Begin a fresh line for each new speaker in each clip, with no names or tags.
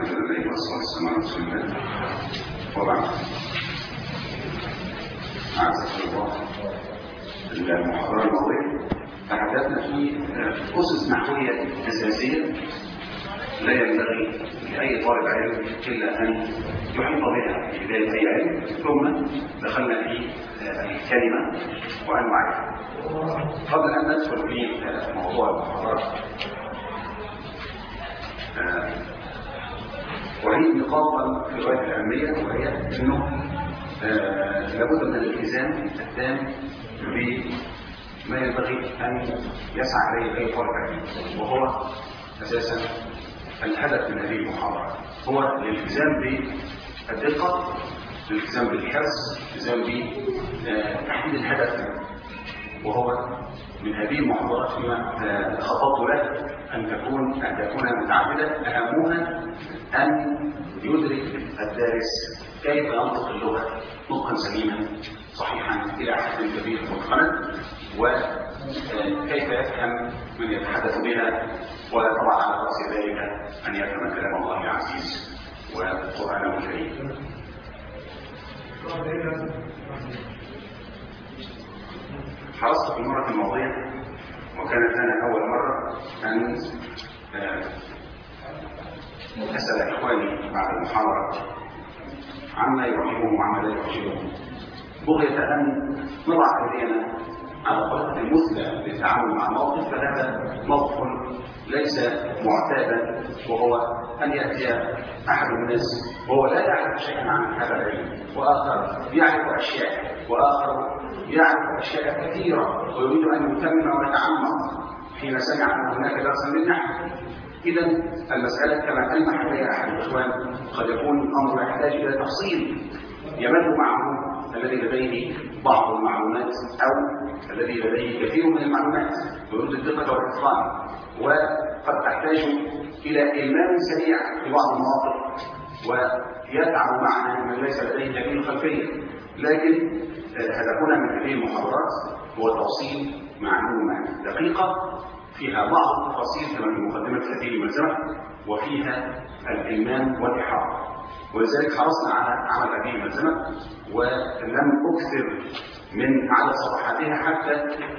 الحمد لله والصلاة والسلام على رسول الله وبعد. أعزكم الله، المحاضرة الماضية تحدثنا في أسس نحوية أساسية لا ينبغي لأي طالب علم إلا أن يحيط بها في بداية أي علم، ثم دخلنا في الكلمة وأنواعها. قبل أن ندخل في موضوع المحاضرة أريد نقاطا في غاية الأهمية، وهي أنه لابد من الالتزام التام بما ينبغي أن يسعى إليه أي طالب علم، وهو أساسا الهدف من هذه المحاضرة هو الالتزام بالدقة، الالتزام بالحرص، الالتزام بتحديد الهدف، وهو من هذه المحاضرات فيما خططت له أن تكون متعددة، أهمها أن يدرك الدارس كيف ينطق اللغة نطقا سليما صحيحا إلى حد كبير متقنا، وكيف يفهم من يتحدث بها، وطبعا على رأس ذلك أن يفهم كلام الله العزيز وقرآنه الكريم. حرصت في المرة الماضية، وكانت لنا أول مرة، أن أسأل إخواني بعد المحاضرة عما يعجبهم وعما لا يعجبهم، بغية أن نضع أيدينا على الطريقة المثلى للتعامل مع موقف، فهذا موقف ليس معتادا، وهو أن يأتي أحد الناس وهو لا يعرف شيئا عن هذا العلم، وآخر يعرف أشياء، وآخر يعرف أشياء كثيرة ويريد أن يتمم ويتعمق حين سمع أن هناك درسا للنحو. إذا المسألة كما ألمح إليها أحد الإخوان قد يكون الأمر يحتاج إلى تفصيل يمد معه الذي لديه بعض المعلومات أو الذي لديه كثير من المعلومات ويريد الدقة والإتقان، وقد تحتاج إلى إلمام سريع في بعض المواقف ويتعب معنا من ليس لديه كثير خلفية. لكن هدفنا من هذه المحاضرات هو توصيل معلومة دقيقة فيها بعض التفاصيل كما في مقدمة هذه الملزمة، وفيها الإلمام والإحاطة، ولذلك حرصنا على عمل هذه الملزمة ولم أكثر من عدد صفحاتها حتى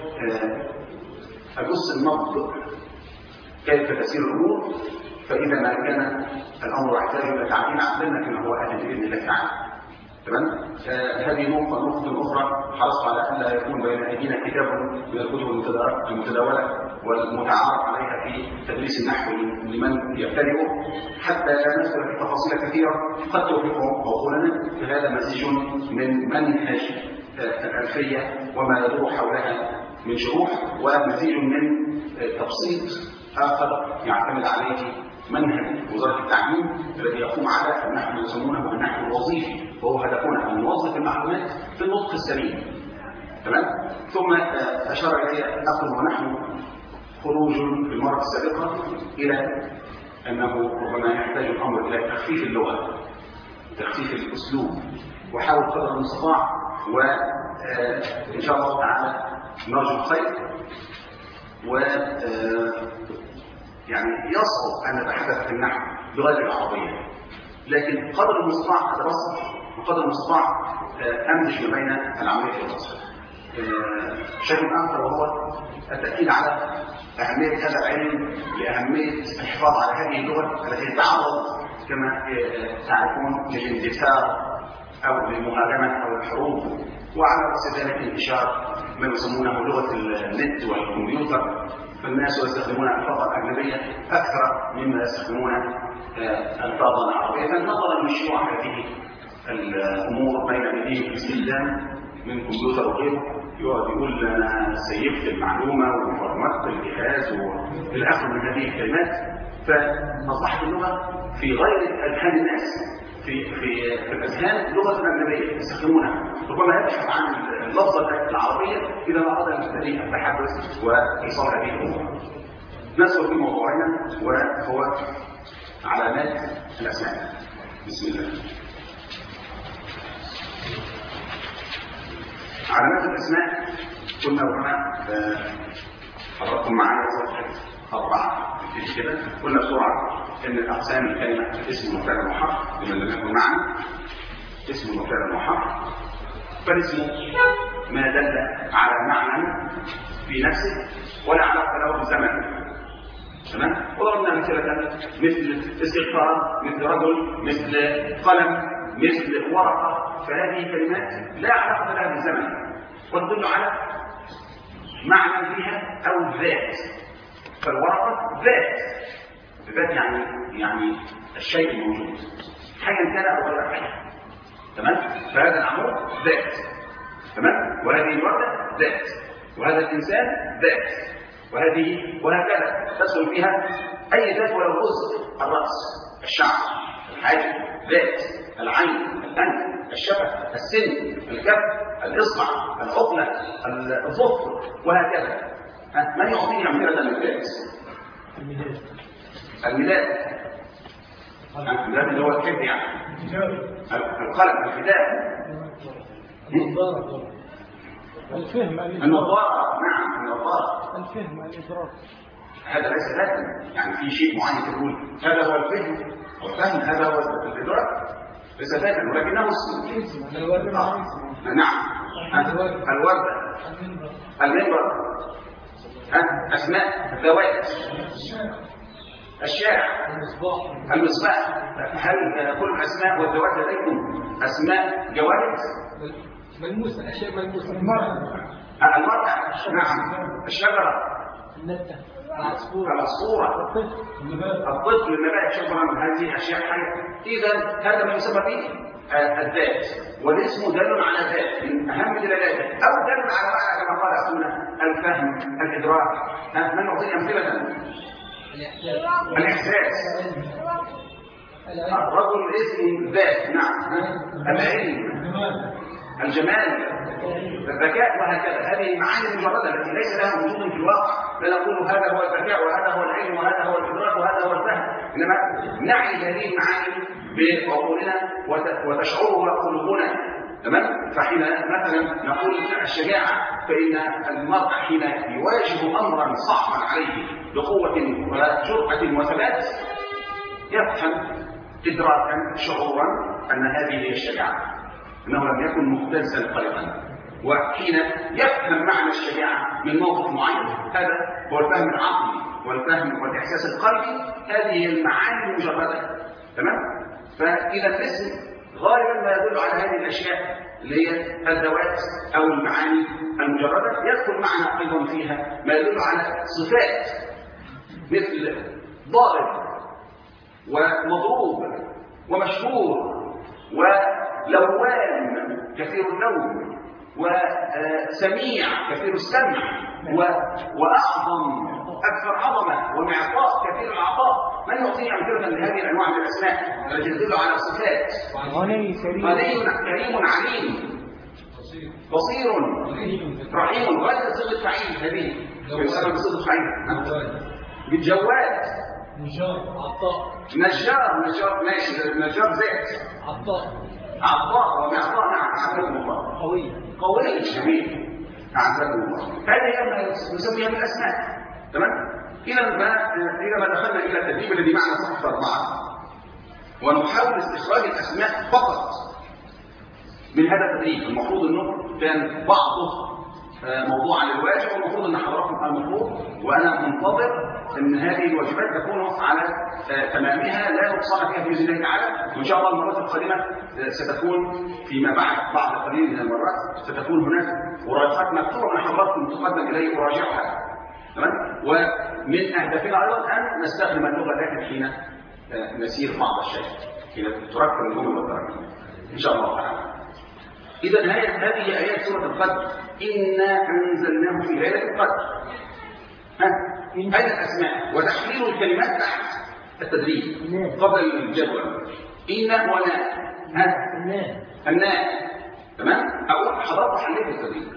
أجس النبض كيف تسير الأمور، فإذا ما كان الأمر يحتاج إلى تعديل عقلنا كما هو أهل بإذن الله تعالى. تمام؟ هذه نقطة أخرى، حرصت على أن لا يكون بين أيدينا كتاب من الكتب المتداولة والمتعارف عليها في تدريس النحو لمن يبتدئه، حتى لا ندخل في تفاصيل كثيرة قد توفق عقولنا، فهذا مزيج من منهج الألفية وما يدور حولها من شروح، ومزيج من تبسيط آخر يعتمد عليه منهج وزارة التعليم الذي يقوم على النحو يسمونه النحو الوظيفي، وهو هدفنا أن نوظف المعلومات في النطق السليم. تمام؟ ثم أشار إلي أخذ ونحن خروج في المرة السابقة إلى أنه ربما يحتاج الأمر إلى تخفيف اللغة، تخفيف الأسلوب، وحاول قدر المستطاع، وإن شاء الله تعالى نرجو الخير. يعني يصعب أن نتحدث في النحو بغير العربية، لكن قدر المستطاع أتبسط، وقدر المستطاع أمزج ما بين العملية والتصريف. شيء آخر وهو التأكيد على أهمية هذا العلم، لأهمية الحفاظ على هذه اللغة التي تتعرض كما تعرفون للاندثار أو للمهاجمة أو الحروب، وعلى رأس ذلك انتشار ما يسمونه لغة النت والكمبيوتر، فالناس يستخدمون ألفاظا أجنبية أكثر مما يستخدمون ألفاظا عربية، فنظرا لشيوع هذه الأمور بين أيديهم باستخدام من كمبيوتر وغيره، يقعد يقول أنا سيفت المعلومة وفرمت الجهاز والى آخر من هذه الكلمات، فأصبحت اللغة في غير أذهان الناس، في الأذهان لغة أجنبية يستخدمونها، ربما يبحث عن اللفظة العربية إذا ما أراد المبتدئ التحدث وإيصال هذه الأمور. ندخل في موضوعنا وهو علامات الأسماء. بسم الله. علامات الأسماء قلنا ربما حضراتكم معايا صفحة 4 كده، قلنا بسرعة ان الاقسام الكلمه اسم وفعل وحرف لمن لم يكن معنا، اسم وفعل وحرف. فالاسم ما دل على معنى في نفسه ولا علاقه له بالزمن. تمام؟ وضربنا امثله مثل استغفار، مثل رجل، مثل قلم، مثل ورقه. فهذه كلمات لا علاقه لها بالزمن وتدل على معنى فيها او ذات. فالورقه ذات، ذات يعني الشيء الموجود حاجه كان او غير حاجه. تمام؟ فهذا العمود ذات. تمام؟ وهذه الورده ذات، وهذا الانسان ذات، وهذه وهكذا تدخل فيها اي ذات ولو جزء. الراس، الشعر، الحاجب ذات، العين، الانف، الشفه، السن، الكف، الاصبع، العقله، الظفر، وهكذا. من يعطيني امثله للذات؟ الميلاد. الميلاد اللي هو الكبد يعني. القلم، الكتاب،
الفهم،
النظارة. نعم النظارة،
الفهم، الإدراك.
هذا ليس ذاتا، يعني في شيء معين تقول هذا هو الفهم والفهم، هذا هو الإدراك، ليس ذاتا ولكنه اسم. نعم. الوردة، المنبر، أسماء ذوات، الشارع، المصباح. هل كل الأسماء والذوات لديكم أسماء جوائز؟
ملموسة، أشياء ملموسة.
المرأة، نعم. الشجرة، العصفورة، الطفل، النبات، شجرة. هذه أشياء حية. إذا هذا ما يسمى به الذات، والاسم دال على ذات من أهم دلالاته، أو دال على معنى كما قال أخونا الفهم، الإدراك. من نعطي أمثلة؟ الإحساس. الرجل اسم ذات. نعم. العلم، الجمال، الذكاء، وهكذا. هذه المعاني المجردة التي ليس لها وجود في الواقع. لا نقول هذا هو الذكاء وهذا هو العلم وهذا هو الإدراك وهذا هو الفهم، إنما نعي هذه المعاني بعقولنا وتشعرها قلوبنا. تمام؟ فحين مثلا نقول الشجاعة، فإن المرء حين يواجه أمرا صعبا عليه بقوة وجرأة وثبات يفهم إدراكا شعورا أن هذه هي الشجاعة، أنه لم يكن مختلسا قلقا. وحين يفهم معنى الشجاعة من موقف معين، هذا هو الفهم العقلي والفهم والإحساس القلبي. هذه هي المعاني المجردة. تمام؟ فإذا الاسم غالبا ما يدل على هذه الأشياء اللي هي الذوات أو المعاني المجردة. يدخل معنا أيضا فيها ما يدل على صفات مثل ضارب ومضروب ومشهور ولوان كثير اللون وسميع كثير السمع وأعظم أكثر عظمة ومعطاء كثير العطاء. من يعطيني أمثلة لهذه الأنواع من الأسماء التي تدل على صفات؟ غني، كريم، عليم، بصير، رحيم. غير صيغة فعيل. هذه يسمى بصيغة فعيل. بالجواد،
نجار، عطاء.
نجار ماشي. نجار ذات. عطاء ومعطاء. نعم. أعزكم الله. قوي، جميل. أعزكم الله. هذه ما نسميها بالأسماء. تمام؟ إذا ما دخلنا إلى التدريب الذي معنا صفحة 4 ونحاول استخراج الأسماء فقط من هذا التدريب. المفروض أنه كان بعضه موضوعا للواجب، والمفروض أن حضراتكم المفروض وأنا منتظر أن هذه الواجبات تكون على تمامها لا نقصان فيها بإذن الله تعالى. وإن شاء الله المرات القادمة ستكون فيما بعد قليل من المرات ستكون هناك مراجعات مكتوبة من حضراتكم تقدم إلي أراجعها. تمام؟ ومن أهدافنا أيضا أن نستخدم اللغة لكن حين نسير بعض الشيء، حين تركب الجمل والتراكيب إن شاء الله تعالى. إذا هذه آيات سورة القدر. إنا أنزلناه في ليلة القدر. أين الأسماء وتحليل الكلمات تحت التدريب قبل الجدول. إنا ونا. الناء. تمام؟ أقول حضرتك حليت التدريب.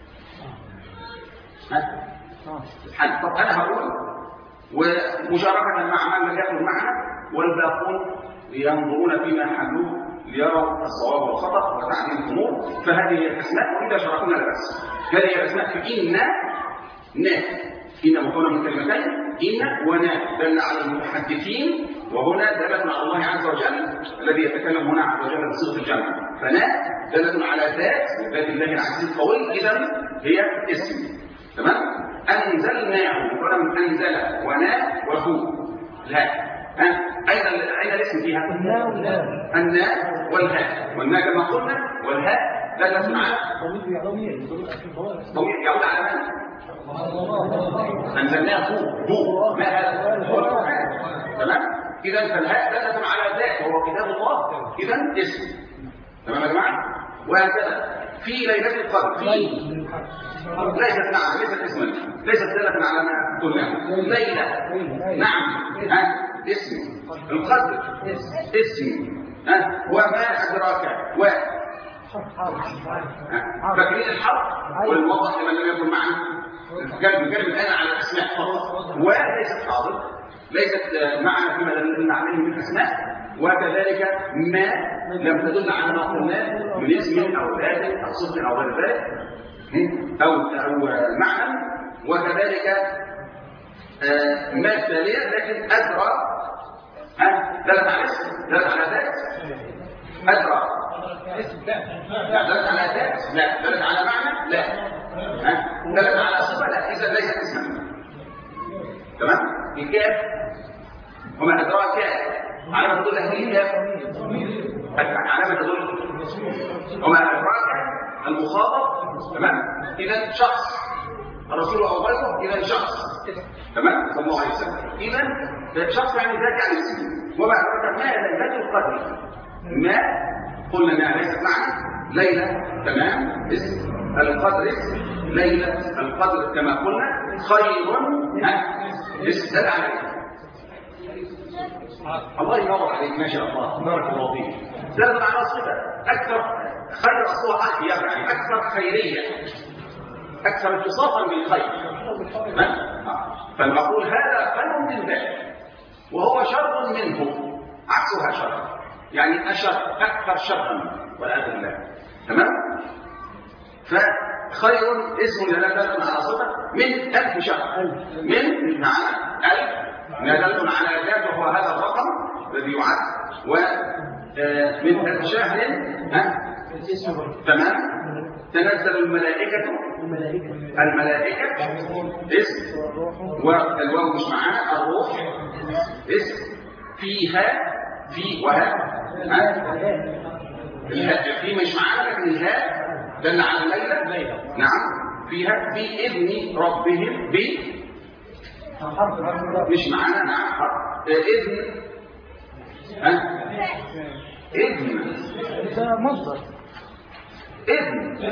طب أنا هقول ومشاركة مع من لم يكن معنا، والباقون ينظرون فيما حلوه ليروا الصواب والخطأ وتعديل الأمور. فهذه الأسماء وإذا شرحنا لا بأس. هذه الأسماء في إنا، إن مكونة من كلمتين. إن ونا دل على المتحدثين وهنا دلالة على الله عز وجل الذي يتكلم هنا عز وجل بصيغة الجمع. فنا دلالة على ذات الله العزيز القوي، إذا هي اسم. تمام؟ أنزلناه، ولم أنزل ونا وهو لا. أين الاسم فيها؟ الناء والهاء. والناء كما قلنا، والهاء دلالة على ضمير يعود على من؟ أنزلناه هو ما هذا؟ هو القرآن. تمام؟ إذا فالهاء دلالة على ذات وهو كتاب الله، إذا اسم. تمام يا جماعة؟ وهكذا في ليلة القدر ليست نعم ليست اسما، ليست دالة على ما قلناه. ليلة نعم اسم. القدر اسم. وما أدراك فاكرين الحرف والموضح لمن لم يكن معنا كلمة الآن على الأسماء فقط، وليست حاضر، ليست معنا فيما دلنا عليه من أسماء. وكذلك ما لم تدل على ما قلناه من اسم أو ذات أو صفة أو غير ذلك أو معنى. وكذلك ما التالية لكن أدرى دلت على اسم، دلت على ذات. أدرى دلت على ذات لا، دلت على معنى لا، دلت على صفة لا، إذا ليست اسما. تمام؟ الكاف وما أدراك على ما تدل هذه الكاف، على ما تدل وما أدراك المخاطب. تمام؟ إذا شخص الرسول أو غيره، إذا شخص. تمام؟ صلى الله عليه وسلم. إذا شخص يعني ذاك عن اسمه. وما أدراك ما ليلة القدر. ما قلنا انها ليست معنى. ليلة تمام اسم، القدر اسم، ليلة القدر كما قلنا خير اسم دل عليه. الله ينور عليك ما شاء الله، بارك الله فيك. دل على صفة أكثر خير أصلها أخير، يعني أكثر خيرية، أكثر اتصافا بالخير. فالمقول هذا خير من ذلك وهو شر منه، عكسها شر، يعني أشر أكثر شرا والعياذ بالله. تمام؟ فخير اسم دلالة على صفة من 1000 شهر، من معنى 1000 دلالة على ذات وهو هذا الرقم الذي يعد، ومن 1000 شهر تمام تنزل الملائكة اسم، والواو مش معانا، الروح اسم، فيها في وها الهاء في مش معانا، لكن الهاء دل على الليلة. نعم فيها بإذن ربهم مش معانا. نعم حرف إذن إذن
مصدر
إذن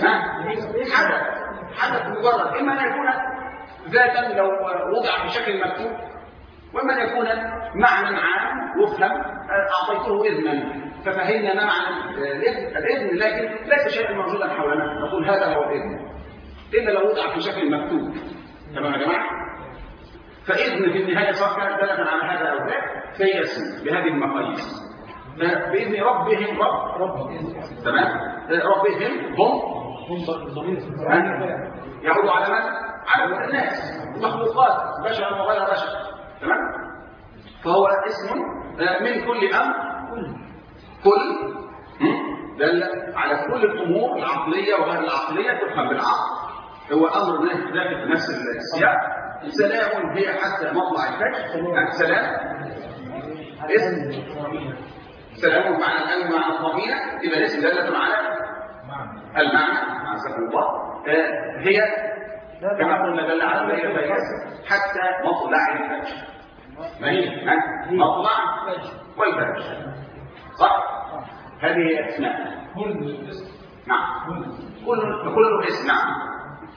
حدث مجرد، إما أن يكون ذاتا لو وضع بشكل مكتوب، وإما أن يكون معنى عام يفهم أعطيته إذنا ففهمنا ما معنى الإذن، لكن ليس شيئا موجودا حولنا نقول هذا هو الإذن إلا لو وضع في شكل مكتوب. تمام يا جماعة؟ فإذن في النهاية سواء كانت دالة على هذا أو ذاك فهي اسم بهذه المقاييس. بإذن ربهم تمام؟ ربهم هم يعود على من؟ على الناس، مخلوقات، بشر وغير بشر. تمام؟ فهو اسم من كل أمر، كل دل على كل الأمور العقلية وغير العقلية تفهم بالعقل، هو أمر داخل نفس السياق. سلام هي حتى مطلع الفجر. سلام اسم، سلام معنى الأمن معنى الطمينة، إذا اسم دالة على المعنى مع سبب الله. هي كما قلنا دل على الليل حتى مطلع الفجر. ما هي مطلع والفجر صح؟ هذه اسماء نعم كل اسم. نعم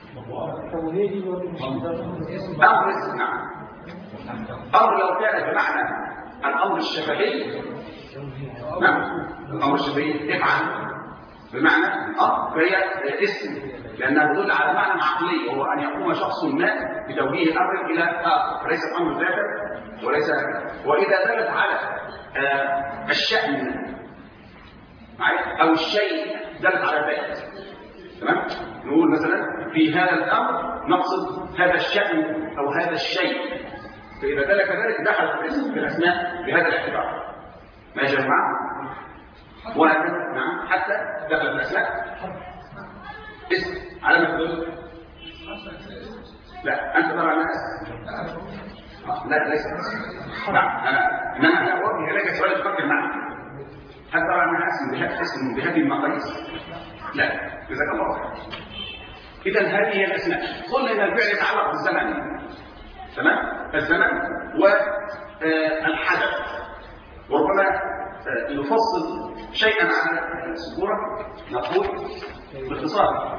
أمر اسم. نعم أمر لو كان بمعنى الأمر الشفهي. نعم الأمر الشفهي افعل بمعنى فهي اسم، لأنها تدل على معنى عقلي وهو أن يقوم شخص ما بتوجيه أمر إلى آخر، ليس الأمر ذاتا وليس. وإذا دلت على الشأن أو الشيء دلت على ذات. تمام؟ نقول مثلا في هذا الأمر نقصد هذا الشأن أو هذا الشيء. فإذا دل كذلك دخل الاسم في الأسماء بهذا الاعتبار. ماشي يا جماعة؟ وهكذا نعم حتى دخل في الأسماء اسم علامة تدل. لا أنت ترى أنها اسم. لا ليس نعم أنا أوجه إليك سؤال تفكر معي. هل ترى أنها اسم بهذه المقاييس؟ لا جزاك الله خير. إذا هذه هي الأسماء. قلنا إن الفعل يتعلق بالزمن تمام؟ الزمن والحدث. وربما نفصل شيئا عن السبورة نقول باختصار.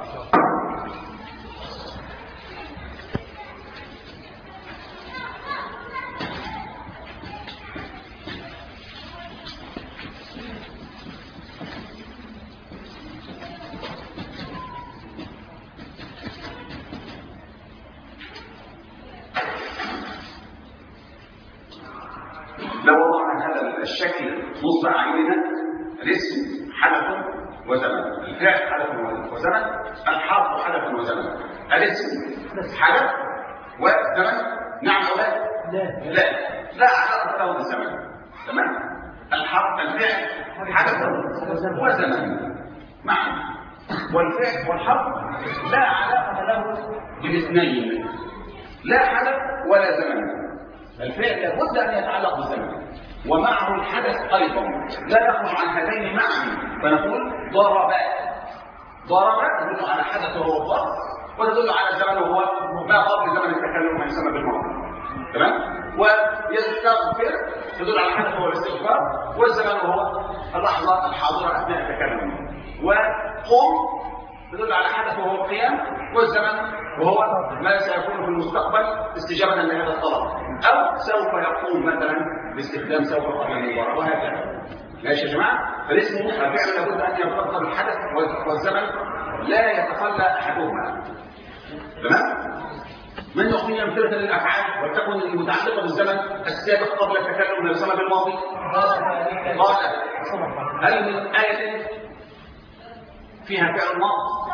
لو وضعنا هذا الشكل نصب عيننا الاسم حدث وزمن، الفعل حدث وزمن، الحرف حدث وزمن. الاسم حدث وزمن نعم او لا لا علاقه له بالزمن تمام. الحرف الفعل حدث وزمن معا، والفعل والحرف لا علاقه له بالاثنين، لا حدث ولا زمن. الفعل لابد ان يتعلق بالزمن ومعه الحدث ايضا لا يخرج عن هذين معا. فنقول ضرب تدل على حدث وهو الضرب، وتدل على زمن وهو ما قبل زمن التكلم ما يسمى بالماضي تمام. ويستغفر تدل على حدث وهو الاستغفار، والزمن وهو اللحظه الحاضره اثناء التكلم. وقم تدل على حدث وهو القيام، والزمن وهو ما سيكون في المستقبل استجابه لهذا الطلب، او سوف يقوم مثلا باستخدام سوف قبل المضارع وهكذا. ماشي يا جماعه؟ فالاسم الفعل لابد ان يرتبط بالحدث والزمن لا يتخلى احدهما تمام. من يعطيني امثله للافعال وتكون المتعلقه بالزمن السابق قبل التكلم ما يسمى بالماضي؟ قال هل من ايه فيها فعل ماضي؟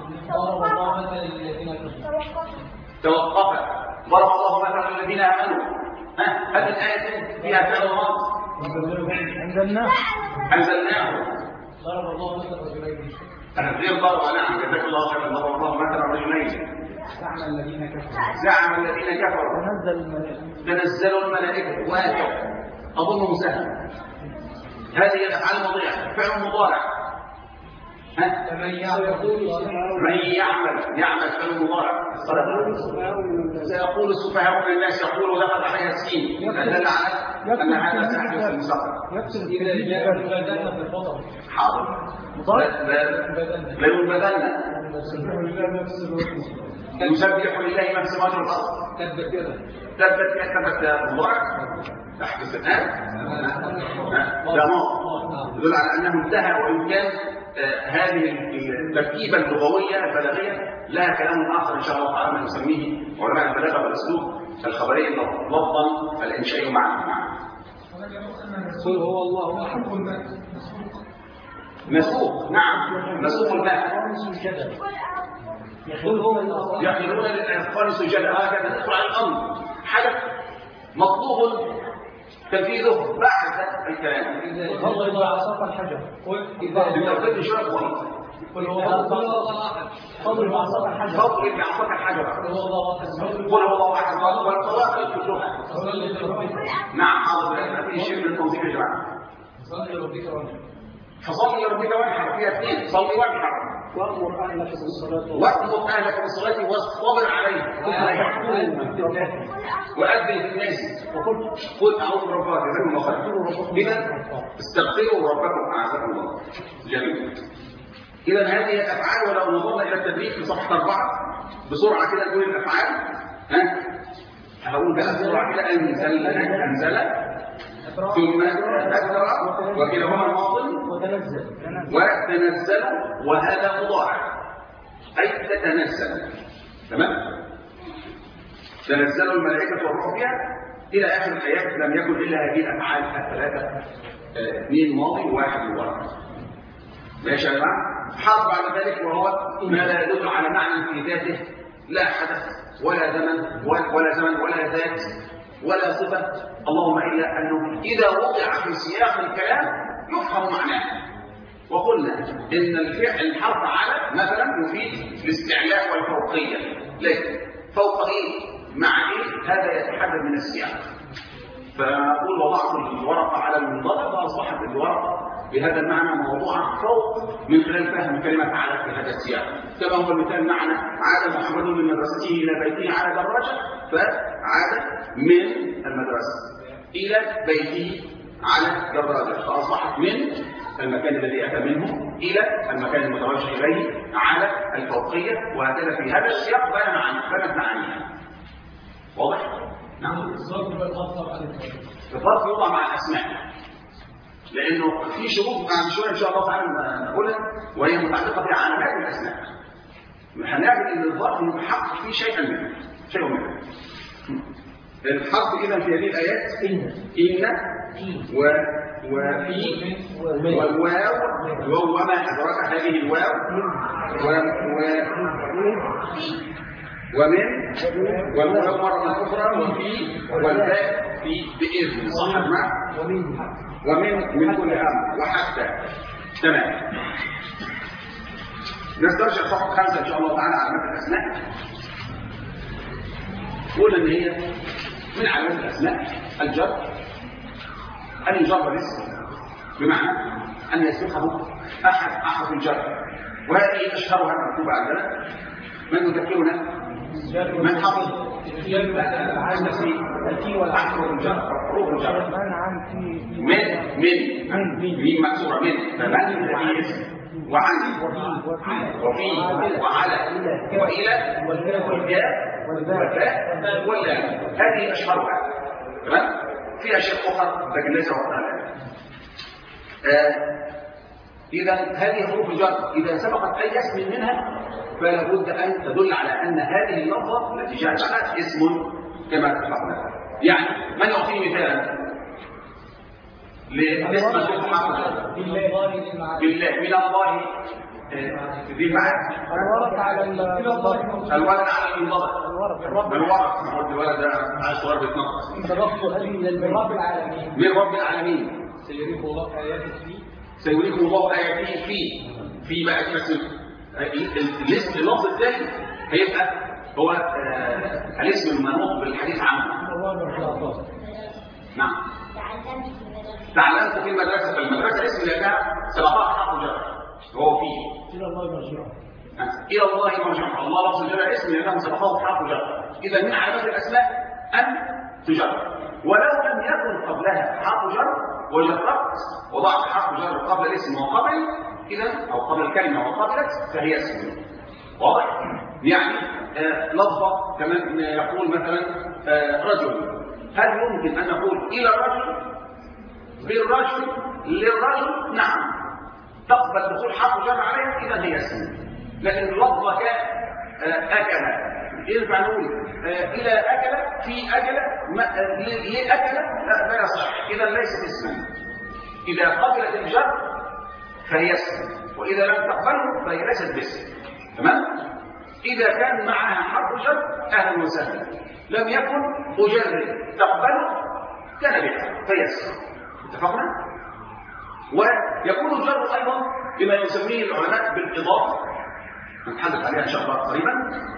توقف. ضرب الله مثلا الذين امنوا. هذه الايه فيها فعل ماضي. انزلناه.
ضرب الله مثلا رجلين.
غير ضرب. نعم جزاك الله خيرا. ضرب الله مثلا رجلين. زعم الذين كفروا. تنزل الملائكه وهكذا. اظنه سهل. هذه الافعال الماضيه فعل مضارع.
من
يعمل فعل مضارع. سيقول السفهاء من الناس يقول لقد عليها السين دل على ان هذا سيحدث في المستقبل.
اذا جاء البدن في الفضل
حاضر لا ينبذن يسبح لله ما في السماوات والارض. تبت مضارع تحدث الان لا ماضي يدل على انه انتهى. وان كان هذه التركيبه اللغويه البلاغيه لها كلام اخر ان شاء الله تعالى نسميه علماء البلاغه والاسلوب الخبري لفظا الانشائي معا.
قل هو الله احد.
مسوق. نعم مسوق الماء.
يقول هو الله
يحملون للاطفال سجدا. هكذا تدخل على الامر حدث مطلوب تنفيذه بعد الكلام.
إذا عصاك الحجر.
بالتوقيت شوية بسيط.
قل هو الله أحد. فضل بعصاك الحجر.
فضل بعصاك الحجر.
قل هو الله أحد.
قل هو الله أحد. والقواعد كلها. نعم حاضر. ما في شيء من التنظيم يا جماعة.
صلي لربك وانحر.
فصلي لربك وانحر فيها اثنين. صلي وانحر.
وأمر أهلك بالصلاة
واصطبر عليها. وأذن في الناس قل أعوذ بربك جزاكم الله خيرا. إذا استغفروا ربكم أعزكم الله. جميل. إذا هذه الأفعال. ولو نظرنا إلى التدريب في صفحة 4 بسرعة كده نقول الأفعال. هقول بقى بسرعة كده. أنزل ثم أكثر وكلاهما الماضي وتنزل وهذا مضارع أي تتنزل تمام. تنزل الملائكة والروح فيها إلى آخر الآيات. لم يكن إلا هذه الأفعال الثلاثة 2 ماضي و1 مضارع. ماشي يا جماعة. حرف بعد ذلك وهو ما لا يدل على معنى في ذاته لا حدث ولا زمن ولا ذات ولا صفة، اللهم إلا أنه إذا وضع في سياق الكلام يفهم معناه. وقلنا إن الحرف على مثلا يفيد الاستعلاء والفوقية، لكن فوق إيه؟ مع إيه؟ هذا يتحدد من السياق. فنقول وضعت الورقة على المنضدة فأصبحت الورقة بهذا المعنى موضوعا فوق من خلال فهم كلمة على في هذا السياق. كما هو المثال معنا عاد محمد من مدرسته إلى بيته على دراجة، فعاد من المدرسة إلى بيته على دراجة، فأصبحت من المكان الذي أتى منه إلى المكان المتوجه إليه على الفوقية، وهكذا في هذا السياق بنت معانيها. واضح؟ نعم. الظرف يوضع مع الأسماء، لأنه في شروط بعد شوية إن شاء الله تعالى نقولها وهي متعلقة بعلامات الأسماء. هنعرف أن الظرف يحقق فيه شيء منه. الحرف إذا في هذه الآيات إن وفي والواو وما أدراك هذه الواو ومن والواو مرة أخرى وفي والباء في بإذن صح مع ومن كل أمر وحتى. تمام. نسترجع صفحة 5 إن شاء الله تعالى علامات الأسماء. قول إن هي من علامات الأسماء الجر، أن يجر الاسم بمعنى أن يسبقه أحد أحرف الجر، وهذه أشهرها المكتوبة عندنا. من يذكرنا؟ من حفظ أحرف الجر، حروف الجر من مكسورة من فمن الذي اسم وعن وفي وعلى وإلى والجاء والباء واللام، هذه أشهرها. تمام؟ في أشياء أخرى لكن ليس وقتها. إذا هذه حروف الجر إذا سبقت أي اسم منها فلا بد أن تدل على أن هذه اللفظة التي جاءت عنها اسم كما اتفقنا. يعني من يعطيني مثالا لاسم بالله من الله ذي المعاد الورد على المنضبط الولد ده عايز صور بيتنقص من رب العالمين سيريكم الله آياته في بقى اسم اللفظ الثاني هيبقى هو الاسم المنوط بالحديث عنه. نعم. تعلمت في المدرسة، فالمدرسة اسم لها 17 حرف جر وهو فيه إلى الله مرجعه. إلى الله مرجعه، الله لفظ الجر اسم لها 17 حرف جر. إذا من علامات الأسماء أن تجر، ولو لم يكن قبلها حرف جر وجربت وضعت حرف جر قبل الاسم وقبل إذا أو قبل الكلمة وقبلت فهي اسم. واضح؟ يعني لفظة كمان يقول مثلا رجل، هل يمكن أن نقول إلى الرجل بالرجل للرجل؟ نعم، تقبل دخول حرف جر عليها إذا هي اسم. لكن اللفظة أكل ينفع نقول إلى أكل في أكل لأكل لا يصح، إذا ليست اسما. إذا قبلت الجر فهي اسم، وإذا لم تقبله فهي ليست باسم. تمام؟ إذا كان معها حرف جر أهلا وسهلا، لم يكن أجرد تقبله كان بها فهي اسم. اتفقنا؟ ويكون الجر أيضا بما يسميه العلماء بالإضافة، نتحدث عليها إن شاء الله قريبا،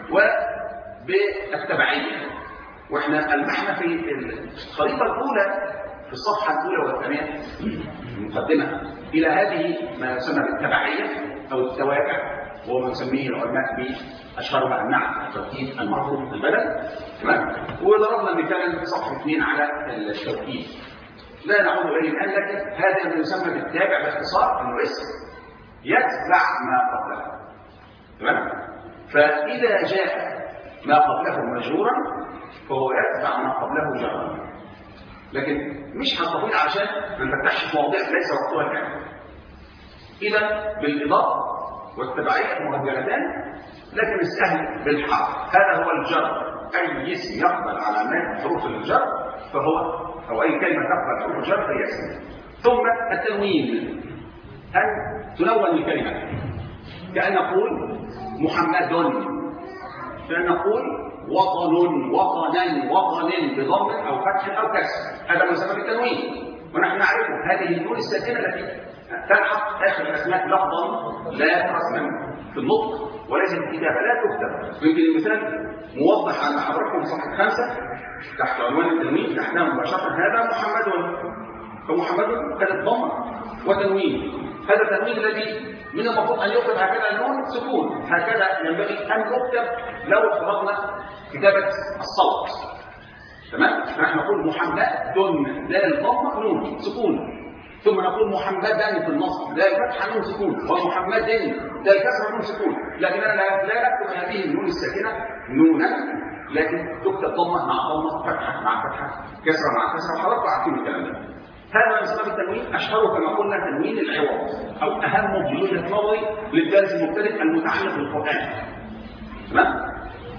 وبالتبعية. وإحنا المحنا في الخريطة الأولى في الصفحة الأولى والثانية المقدمة إلى هذه ما يسمى بالتبعية أو التوابع، وهو ما يسميه العلماء بأشهرها النعت التوكيد المعروف بالبدل. تمام؟ وضربنا مثالا في صفحة 2 على التوكيد، لا نعود إليه الآن، لكن هذا ما يسمى بالتابع باختصار أنه اسم يتبع ما قبله. تمام؟ فإذا جاء ما قبله مجرورا فهو يتبع ما قبله جرا، لكن مش هنطول عشان ما نفتحش مواضيع ليس وقتها الآن. إذا بالإضافة والتبعية مهجلتان، لكن السهل بالحرف. هذا هو الجر، أي اسم يقبل علامات حروف الجر فهو أو أي كلمة تقبل حروف الجر فهي اسم. ثم التنوين، أن تنون الكلمة، كأن نقول محمد، كأن نقول وطن بضم أو فتح أو كسر، هذا ما يسمى بالتنوين. ونحن نعرفه هذه النون الساكنة التي تلحق آخر الأسماء لفظا لا رسما في النطق وليس في الكتابة، لا تكتب. ويمكن المثال موضح على حضراتكم صفحة 5 تحت عنوان التنوين، تحتها مباشرة هذا محمد، فمحمد كانت ضمة وتنوين. هذا التنوين الذي من المفروض أن يكتب هكذا النون سكون، هكذا ينبغي أن يكتب لو فرضنا كتابة الصوت. تمام؟ نحن نقول محمد لا الضمة نون سكون، ثم نقول محمدا في النصب لا الفتحة نون سكون، ومحمد لا الكسرة نون سكون. لكن أنا لا أكتب هذه النون الساكنة نونا، لكن تكتب ضمة مع ضمة، فتحة مع فتحة، كسرة مع كسرة، وحضرتك عارفين الكلام ده. هذا ما يسمى بالتنوين، أشهره كما قلنا تنوين العوض، أو أهم في وجهة نظري للدرس المبتدئ المتعلق بالقرآن. تمام؟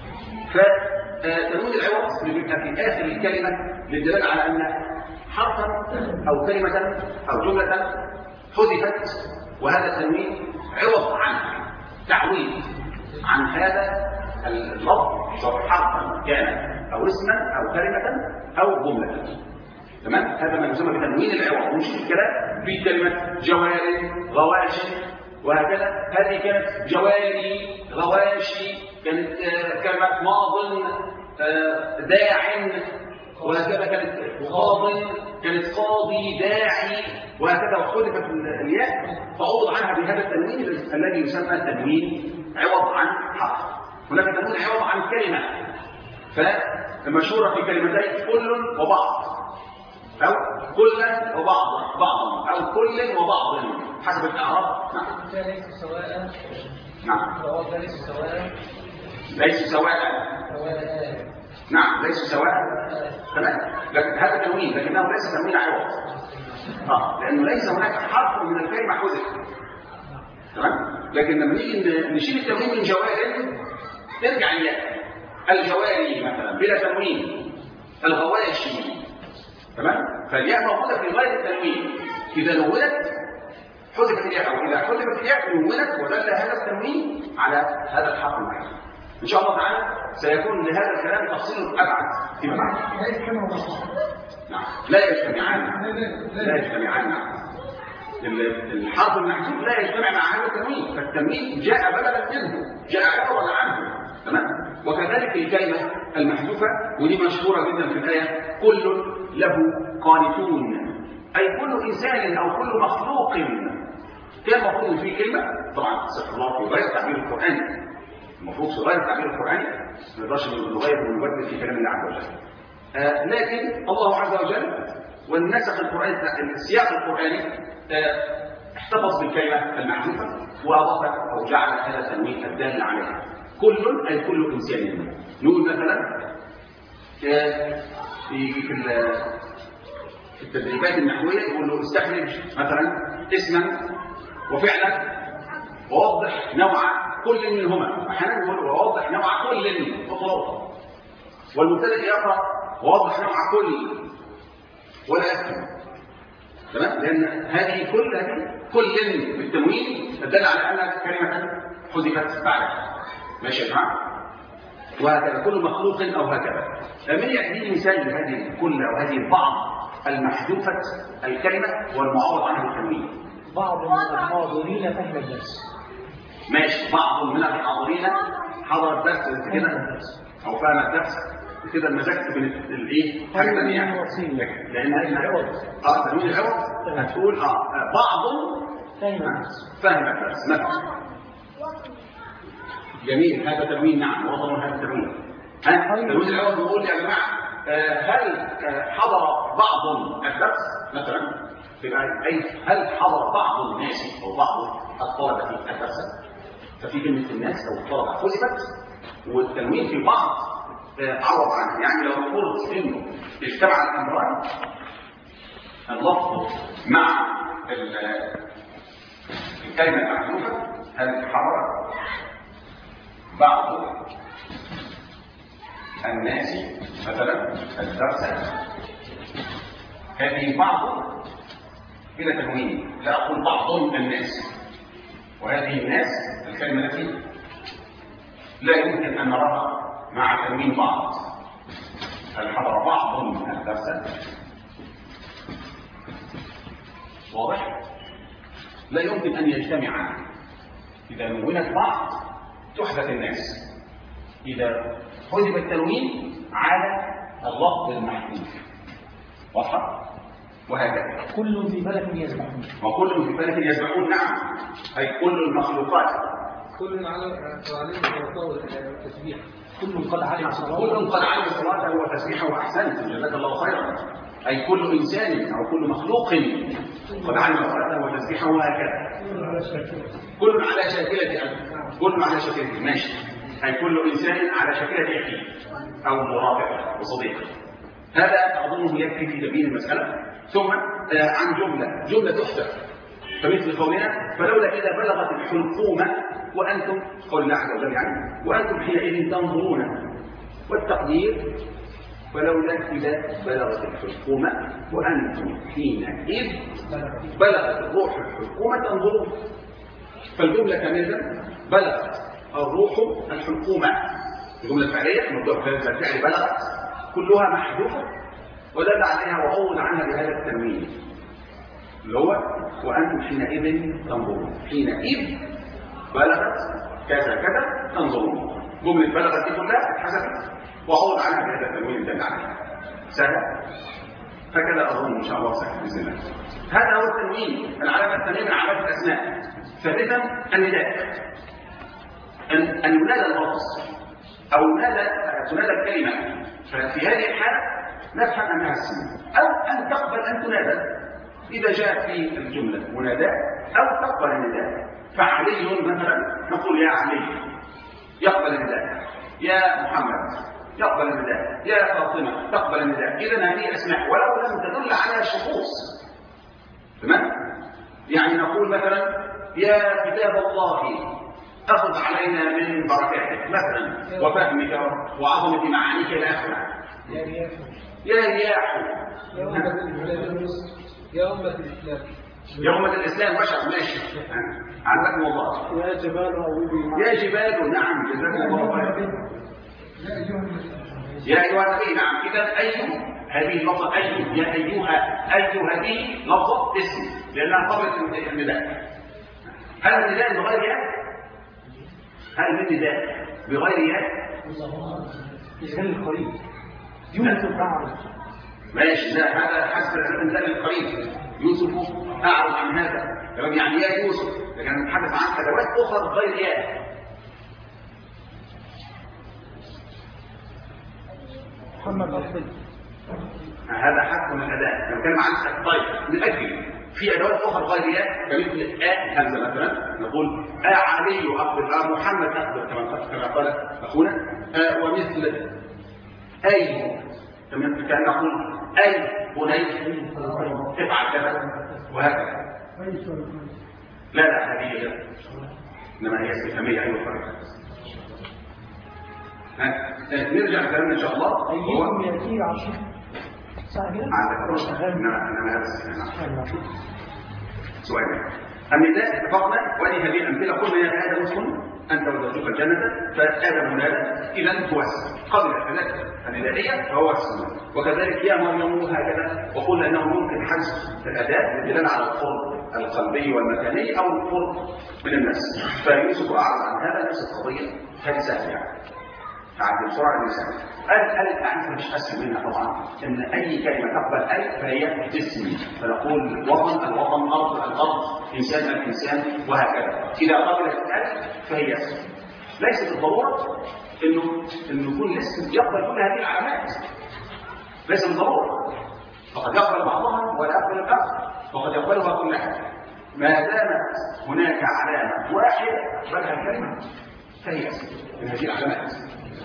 فتنوين العوض اللي بيبقى في آخر الكلمة للدلالة على أن حرفا أو كلمة أو جملة حذفت، وهذا التنوين عوض عنه، تعويض عن هذا اللفظ سواء حرفا كان أو اسما أو كلمة أو جملة. تمام؟ هذا ما يسمى بتنوين العوض. ونشوف الكلام في كلمة جواري غواشي وهكذا، هذه كانت جواري غواشي، كانت كلمة ماض داع، وهكذا كانت قاض، كانت قاضي داعي، وهكذا. وحذفت الياء فعوض عنها بهذا التنوين الذي يسمى تنوين عوض عن حرف. هناك تنوين عوض عن كلمة، فمشهورة في كلمتين كل وبعض، أو كلا وبعضا، أو كل وبعض حسب الإعراب. نعم.
ليس سواء.
نعم.
ليس سواء.
ليس سواء. نعم، ليس سواء. تمام. لكن هذا تنوين، لكنه ليس تنوين عوض. لأنه ليس هناك حرف من الكلمة حذف. تمام. لكن لما نيجي نشيل التنوين من جواري ترجع الياء. الجواري مثلا بلا تنوين، الغواشي. تمام. فالياء موجودة في غاية التنوين، إذا نونت حذفت الياء، أو إذا حذفت الياء نونت ودل هذا التنوين على هذا الحرف المحذوف. إن شاء الله تعالى سيكون لهذا الكلام تفصيل أبعد فيما بعد. نعم، لا يجتمعان. الحرف المحذوف لا يجتمع مع هذا التنوين، فالتنوين جاء بدلا منه، جاء عوضا عنه. تمام. وكذلك الكلمة المحذوفة، ودي مشهورة جدا في الآية، كل له قانتون، أي كل إنسان أو كل مخلوق كان المفروض فيه كلمة. طبعا استغفر الله في غاية التعبير القرآني، المفروض في غاية التعبير القرآني، ما نقدرش نغير ونبدل في كلام الله عز وجل. لكن الله عز وجل والنسخ القرآني، السياق القرآني احتفظ بالكلمة المحذوفة وأضاف أو جعل هذا التنوين الدال عليها. كل أي كل إنسان. نقول مثلا في التدريبات النحوية يقول له استخرج مثلا اسما وفعلا ووضح نوع كل منهما. أحيانا يقول ووضح نوع كل وطلوط، والمبتدئ يقرأ ووضح نوع كل ولا يفهم. تمام؟ لأن هذه كل بالتنوين تدل على أن كلمة حذفت بعدها. ماشي يا جماعه؟ وهكذا كل مخلوق او هكذا. من يأتي مثال لهذه كل وهذه البعض المحذوفه الكلمه والمعوض عنها التنوين.
بعض من الحاضرين فهم الدرس.
ماشي، بعض من الحاضرين حضر الدرس كده او فهم الدرس كده، مزجت بين الايه؟ حاجه ثانيه، لان احنا تنوين العوض هتقول بعض فهم الدرس مثلا. جميل، هذا تنوين. نعم، وضعوا هذا التنوين. تنوين العوض نقول يا جماعه هل حضر بعض الدرس مثلا؟ أي هل حضر بعض الناس او بعض الطلبه الدرس؟ ففي كلمه الناس او الطلبه حذفت، والتنوين في بعض عوض عنه. يعني لو نقول انه اجتمع الامران، اللفظ مع الكلمه المحذوفه، هل حضر بعض الناس مثلا الدرس، هذه بعض إلى تنوين، لا أقول بعض الناس. وهذه الناس الكلمة التي لا يمكن أن نراها مع تنوين بعض. هل حضر بعض من الدرس؟ واضح؟ لا يمكن أن يجتمعا. إذا نونت بعض تحدث الناس، إذا حذف التنوين على اللفظ المحذوف. واضح؟ وهكذا
كل في فلك يسبحون.
وكل في فلك يسبحون. نعم، أي كل المخلوقات.
كل على التسبيح.
كل قد علم صلاته.
كل قد علم صلاته وتسبيحه وأحسنت، جزاك الله خيرا. أي كل إنسان أو كل مخلوق قد علم صلاته وتسبيحه وهكذا. كل على شاكلة كل على شاكلة ماشي. أي كل إنسان على شاكلة أخيه أو مرافق وصديق. هذا أظنه يكفي في تبيين المسألة. ثم عن جملة تحذف، فمثل قولنا فلولا إذا بلغت الحلقومة وأنتم، قول الله عز وجل يعني، وأنتم حينئذ تنظرون. والتقدير فلولا إذا بلغت الحلقومة وأنتم حينئذ بلغت الروح الحلقومة تنظرون. فالجملة كاملة بلغت الروح الحلقومة، الجملة الفعلية المبدوء بالفعل بلغت كلها محذوفة ودل عليها وعوض عنها بهذا التنوين اللي هو وأنتم حينئذ تنظرون. حينئذ بلغت كذا كذا تنظرون. جملة بلغت دي كلها اتحذفت وعوض عنها بهذا التنوين اللي دل عليها. سهل؟ هكذا أظن إن شاء الله سهل بإذن الله. هذا هو التنوين، العلامة الثانية من علامات الأسماء. ثالثا النداء، أن ينادى اللفظ أو تنادى الكلمة. ففي هذه الحالة نفهم أنها اسم، أو أن تقبل أن تنادى إذا جاء في الجملة منادى أو تقبل النداء. فعلي مثلا نقول يا علي، يقبل النداء. يا محمد يقبل النداء. يا فاطمة تقبل النداء. إذن هذه أسماء ولو لم تدل على شخوص. تمام؟ يعني نقول مثلا يا كتاب الله أخذ علينا من بركاتك مثلا وفهمك وعظمة معانيك إلى آخره. يا رياح
يا أمة الإسلام.
يا أمة الإسلام ماشي عندكم والله.
يا جبال أوبي.
يا جبال. نعم جزاكم الله خيرا. يا أيها النبي. نعم. إذا هذه اللفظة يا أيها هذه لفظة اسم لأنها قبل النداء. هل النداء بغير ياء؟ هل النداء بغير ياء؟
مثال القريب يوسف أعرض.
ماشي. لا هذا حسب الإنسان القريب. يوسف أعرض عن هذا. يعني يا يوسف، لكن نتحدث عن أدوات أخرى غير ياء.
محمد أفضل.
هذا حسب الأداء. نتكلم عن طيب من أجل في أدوات أخرى غير ياء كمثل همزة مثلا نقول علي أقبل، محمد أقبل كما قال أخونا. ومثل أي كان نقول أي بني افعل كذا وهكذا. لا هذه إنما هي استفهامية. أيوة فرق. نرجع كلامنا إن شاء الله.
أيهم يأتي عشر صح كده؟
عندك إنما هذا سؤال. النداء اتفقنا وهذه هذه الأمثلة. قلنا يا آدم اسكن أنت وزوجك الجنة، فآدم منادى إذا هو اسم قبل الثلاثة الندائية فهو اسم. وكذلك يا مريم هكذا. وقلنا أنه ممكن حذف الأداة للدلالة على القرب القلبي والمكاني أو القرب من الناس. فيوسف أعرض عن هذا نفس القضية. هذه سهلة يعني. عند بسرعة الإنسان. الأعرف مش أسهل منها طبعا. إن أي كلمة تقبل أي فهي اسم. فنقول وطن الوطن، أرض الأرض، إنسان الإنسان وهكذا. إذا قبلت الألف فهي اسم. ليس بالضرورة إنه يكون الاسم يقبل كل هذه العلامات. ليس بالضرورة. فقد يقبل بعضها ولا يقبل الآخر. وقد يقبلها كلها. ما دامت هناك علامة واحدة قبلها الكلمة فهي اسم من هذه العلامات.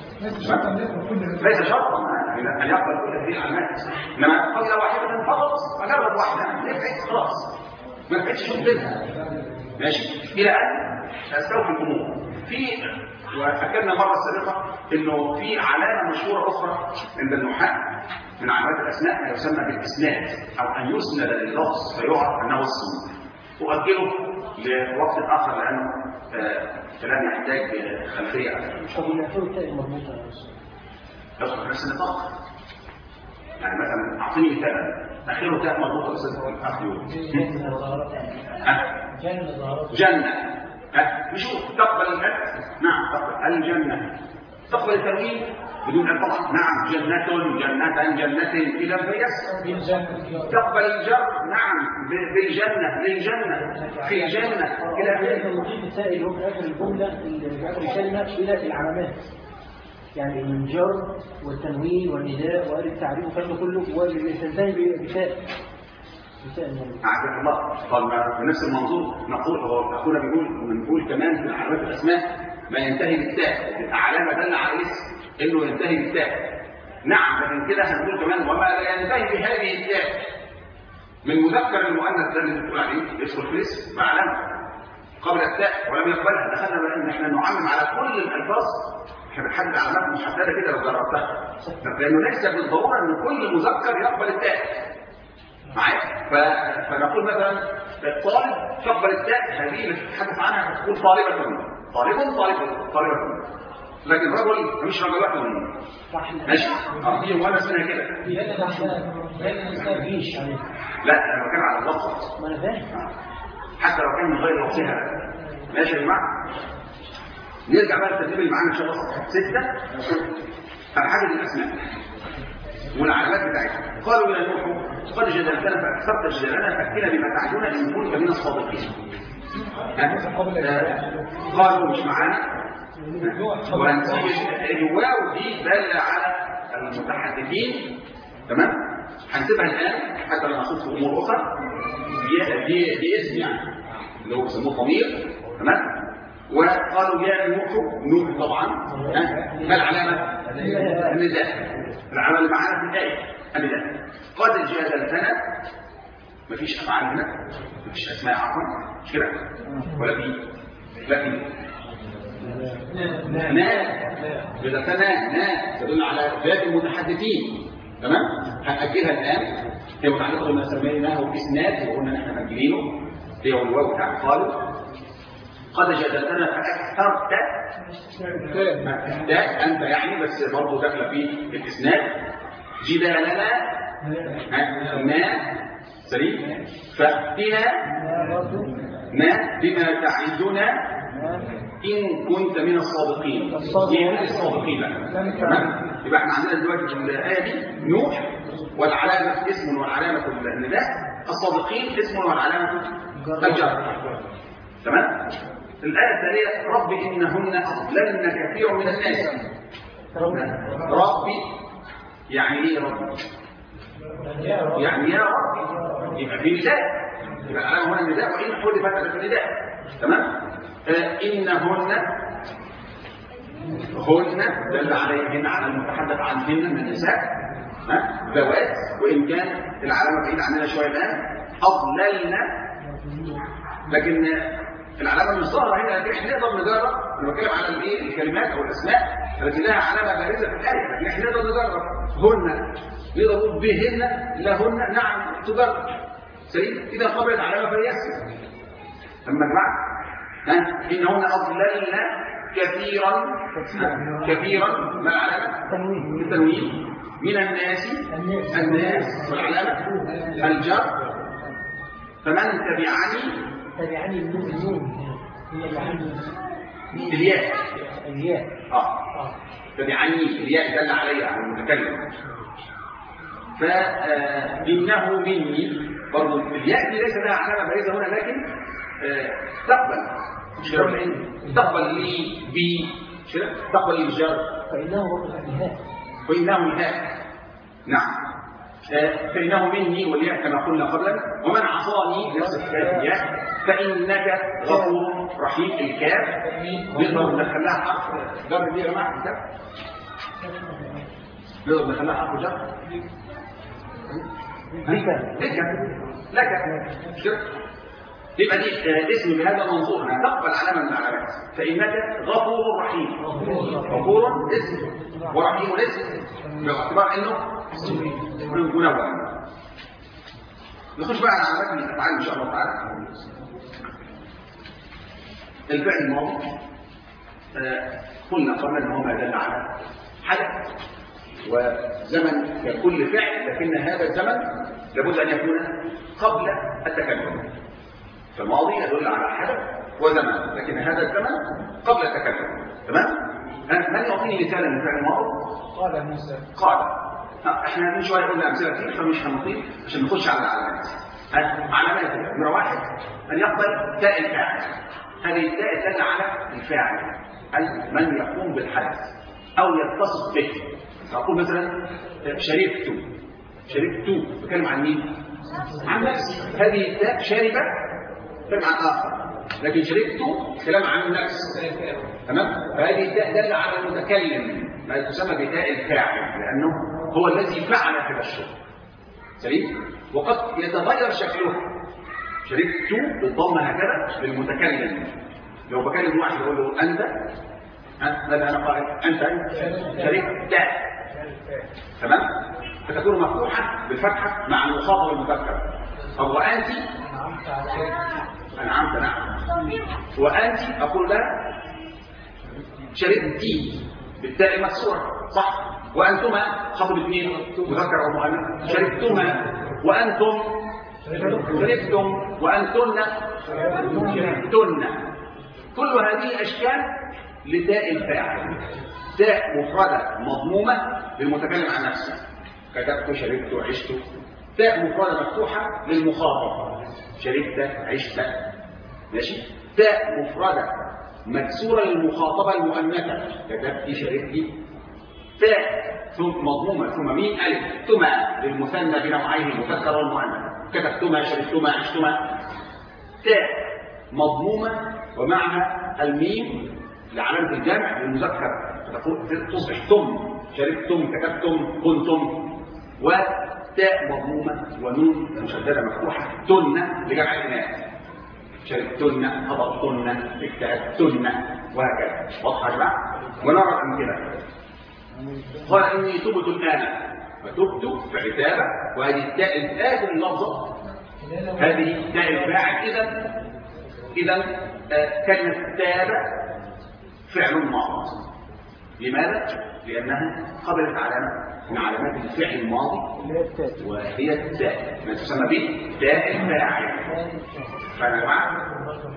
ليس شرطا أن يقبل كل هذه العلامات. إنما قبل واحدة فقط مجرد واحدة نفعت خلاص ما نفعتش شبهها. ماشي. إلى أن أستوفي الأمور. وفكرنا مرة سابقة إنه في علامة مشهورة أخرى عند النحاة من علامات الأسماء ما يسمى بالإسناد أو أن يسند لللفظ فيعرف أنه اسم. أؤجله لوقت آخر لأنه كلام يحتاج خلفية.
طب الأفعال التالي مربوطة
يدخل في نفس النطاق. يعني مثلا اعطيني مثالا اخره تاء مربوطه بصفه اخيوم. جنه نشوف تقبل الفتح. نعم تقبل الجنه. تقبل التنوين بدون ان طبعا. نعم جنه جنه الى فيس. تقبل الجر. نعم بالجنه للجنه في الجنه الى
فيس. السائل هو في اخر الجمله في اخر الكلمه الى العلامات، يعني الجر والتنوين والنداء وقال التعريف والكلام كله وتنتهي بتاء.
أعزك الله. قال بنفس المنظور نقول أخونا بنقول كمان في علامات الأسماء ما ينتهي بالتاء، علامة دل على الاسم إنه ينتهي بالتاء. نعم لكن كده هنقول كمان وما لا ينتهي بهذه التاء من مذكر المؤنث ده اللي بتقول عليه يدخل في الاسم مع علامة قبل التاء ولم يقبلها. دخلنا بقى إن إحنا نعمم على كل الألفاظ. احنا بنحدد علامات محدده كده لو جربتها، لانه ليس بالضروره ان كل مذكر يقبل التاء معايا. فنقول مثلا الطالب تقبل التاء، هذه اللي بتتحدث عنها تقول طالبه طالبه. لكن رجل مش رجل واحد ماشي دي وانا اسمها كده. لا انا بتكلم على اللفظ.
ما انا فاهم
حتى لو كان من غير لفظها. ماشي يا جماعه. نرجع بقى للتدريب اللي معانا ان شاء الله صفحه 6 هنحدد الاسماء والعلامات بتاعتها. قالوا يا نوح قد جدلتنا فاكثرت جدلنا فاتنا بما تعدنا ان كنت من الصادقين. قالوا مش معانا وهنسيب الواو دي داله على المتحدثين. تمام. هنسيبها الان حتى لما نشوف في امور اخرى. دي اسم يعني اللي هو بيسموه ضمير. تمام. وقالوا يا نوح طبعا. ما العلامه؟ النداء. العلامه اللي معانا في الايه النداء. قد جادلتنا. مفيش افعال هنا، مفيش اسماء عفوا مش كده ولا في لكن جادلتنا تدل على ذات المتحدثين. تمام. هنأجلها الان. هي متعلقه بما سميناه اسناد وقلنا ان احنا مأجلينه. هي الواو بتاع قالوا قد جادلتنا فأكثرت أنت يعني بس برضه داخله في الإسناد. جدالنا ما سليم فأتنا بما تعدنا إن كنت من الصادقين. يعني الصادقين تمام. يبقى احنا عندنا دلوقتي في الآية دي نوح والعلامة اسم والعلامة النداء. الصادقين اسم والعلامة الجر. تمام. الآية الثانية رب إنهن أضللن كثير من الناس. ربي يعني إيه ربي؟ يعني يا ربي. يبقى في نداء. يبقى العلامة هنا النداء وإن حذفت في النداء. تمام. إنهن دل عليهن على المتحدث عنهن من النساء ذوات. وإن كان العلامة بعيد عننا شوية الآن أضللن. لكن العلامه مش ظاهره هنا. لكن احنا نقدر نجرب. انا بتكلم على الايه الكلمات او الاسماء التي لها علامه بارزه في الايه. لكن احنا نقدر نجرب. هن نقدر نقول بهن لهن. نعم تجرب سليم. اذا قبلت علامه فهي اسم. اما الجماعه انهن اضللن كثيرا ما العلامه؟ التنوين. من الناس والعلامه الجر. فمن تبعني
النون هي اللي عندي
الياء.
الياء
تبعني الياء دل علي على المتكلم. فإنه مني برضه الياء دي ليس لها علامة بارزة هنا لكن تقبل مش تقبل لي بي تقبل الجر. فإنه نهاء. نعم. فإنه مني والياء كما قلنا قبلا. ومن عصاني نفس الكاف فإنك غفور رحيم. الكاف نقدر ندخلها حرف جر دي يا جماعة الكاف نقدر ندخلها حرف جر. لك يبقى دي اسم بهذا المنظور تقبل علامة من العلامات. فإنك غفور رحيم. غفور اسم ورحيم اسم باعتبار انه منوع. نخش بقى على علامات الافعال ان شاء الله تعالى. الفعل الماضي قلنا قبل ان هو ما دل على حدث وزمن ككل فعل، لكن هذا الزمن لابد أن يكون قبل التكلم. فالماضي يدل على حدث وزمن، لكن هذا الزمن قبل التكلم. تمام؟ من يعطيني مثالا من فعل الماضي؟
قال موسى.
قال. احنا من شويه قلنا امثله كتير فمش هنطيل عشان نخش على العلامات. علامات نمره واحد ان يقبل تاء الفاعل. هذه التاء تدل على الفاعل اي من يقوم بالحدث او يتصف به. اقول مثلا شربت بتكلم عن مين؟ عن نفسي. هذه التاء شاربه بتكلم عن اخر، لكن شربت كلام عن النفس. تمام؟ فهذه التاء دل على المتكلم، ما تسمى بتاء الفاعل لانه هو الذي فعل هذا الشيء. سليم؟ وقد يتغير شكله. شربت بالضم هكذا للمتكلم. لو بكلم واحد يقول له انت، ماذا انا قائل؟ انت شربت. تمام؟ فتكون مفتوحه بالفتحه مع المخاطب المذكر. طب وانت؟ انعمت. نعم. وانت اقول لها شربتي بالتاء المكسوره، صح؟ وانتما خطب اثنين مذكر او مؤنث. شربتما وانتم شربتم وانتن شربتن. كل هذه اشكال لتاء الفاعل. تاء مفردة مضمومة للمتكلم عن نفسه، كتبت شربت عشت. تاء مفردة مفتوحة للمخاطب، شربت عشت. ماشي؟ تاء مفردة مكسورة للمخاطبة المؤنثة، كتبت شربت. تاء ثم مضمومة ثم ميم ألف تما للمثنى بنوعيه المذكر والمؤنث، كتبتما شربتما عشتما. تاء مضمومة ومعها الميم لعلامة الجمع للمذكر، تصبح تم، شربتم، كتبتم، كنتم. وتاء مضمومة ونون مشددة مفتوحة تن لجمع الإناث، شربتن، خطبتن، اجتهدتن، وهكذا. واضحة يا جماعة؟ ونرى أمثلة. قال إني تبت الآن، فتبت في عتابة، وهذه التاء الآخر اللفظة هذه تاء الفاعل. إذا كلمة تاب فعل ماضي. لماذا؟ لأنها قبلت علامة من علامات الفعل الماضي وهي التاء، ما تسمى به تاء الفاعل. فأنا جماعة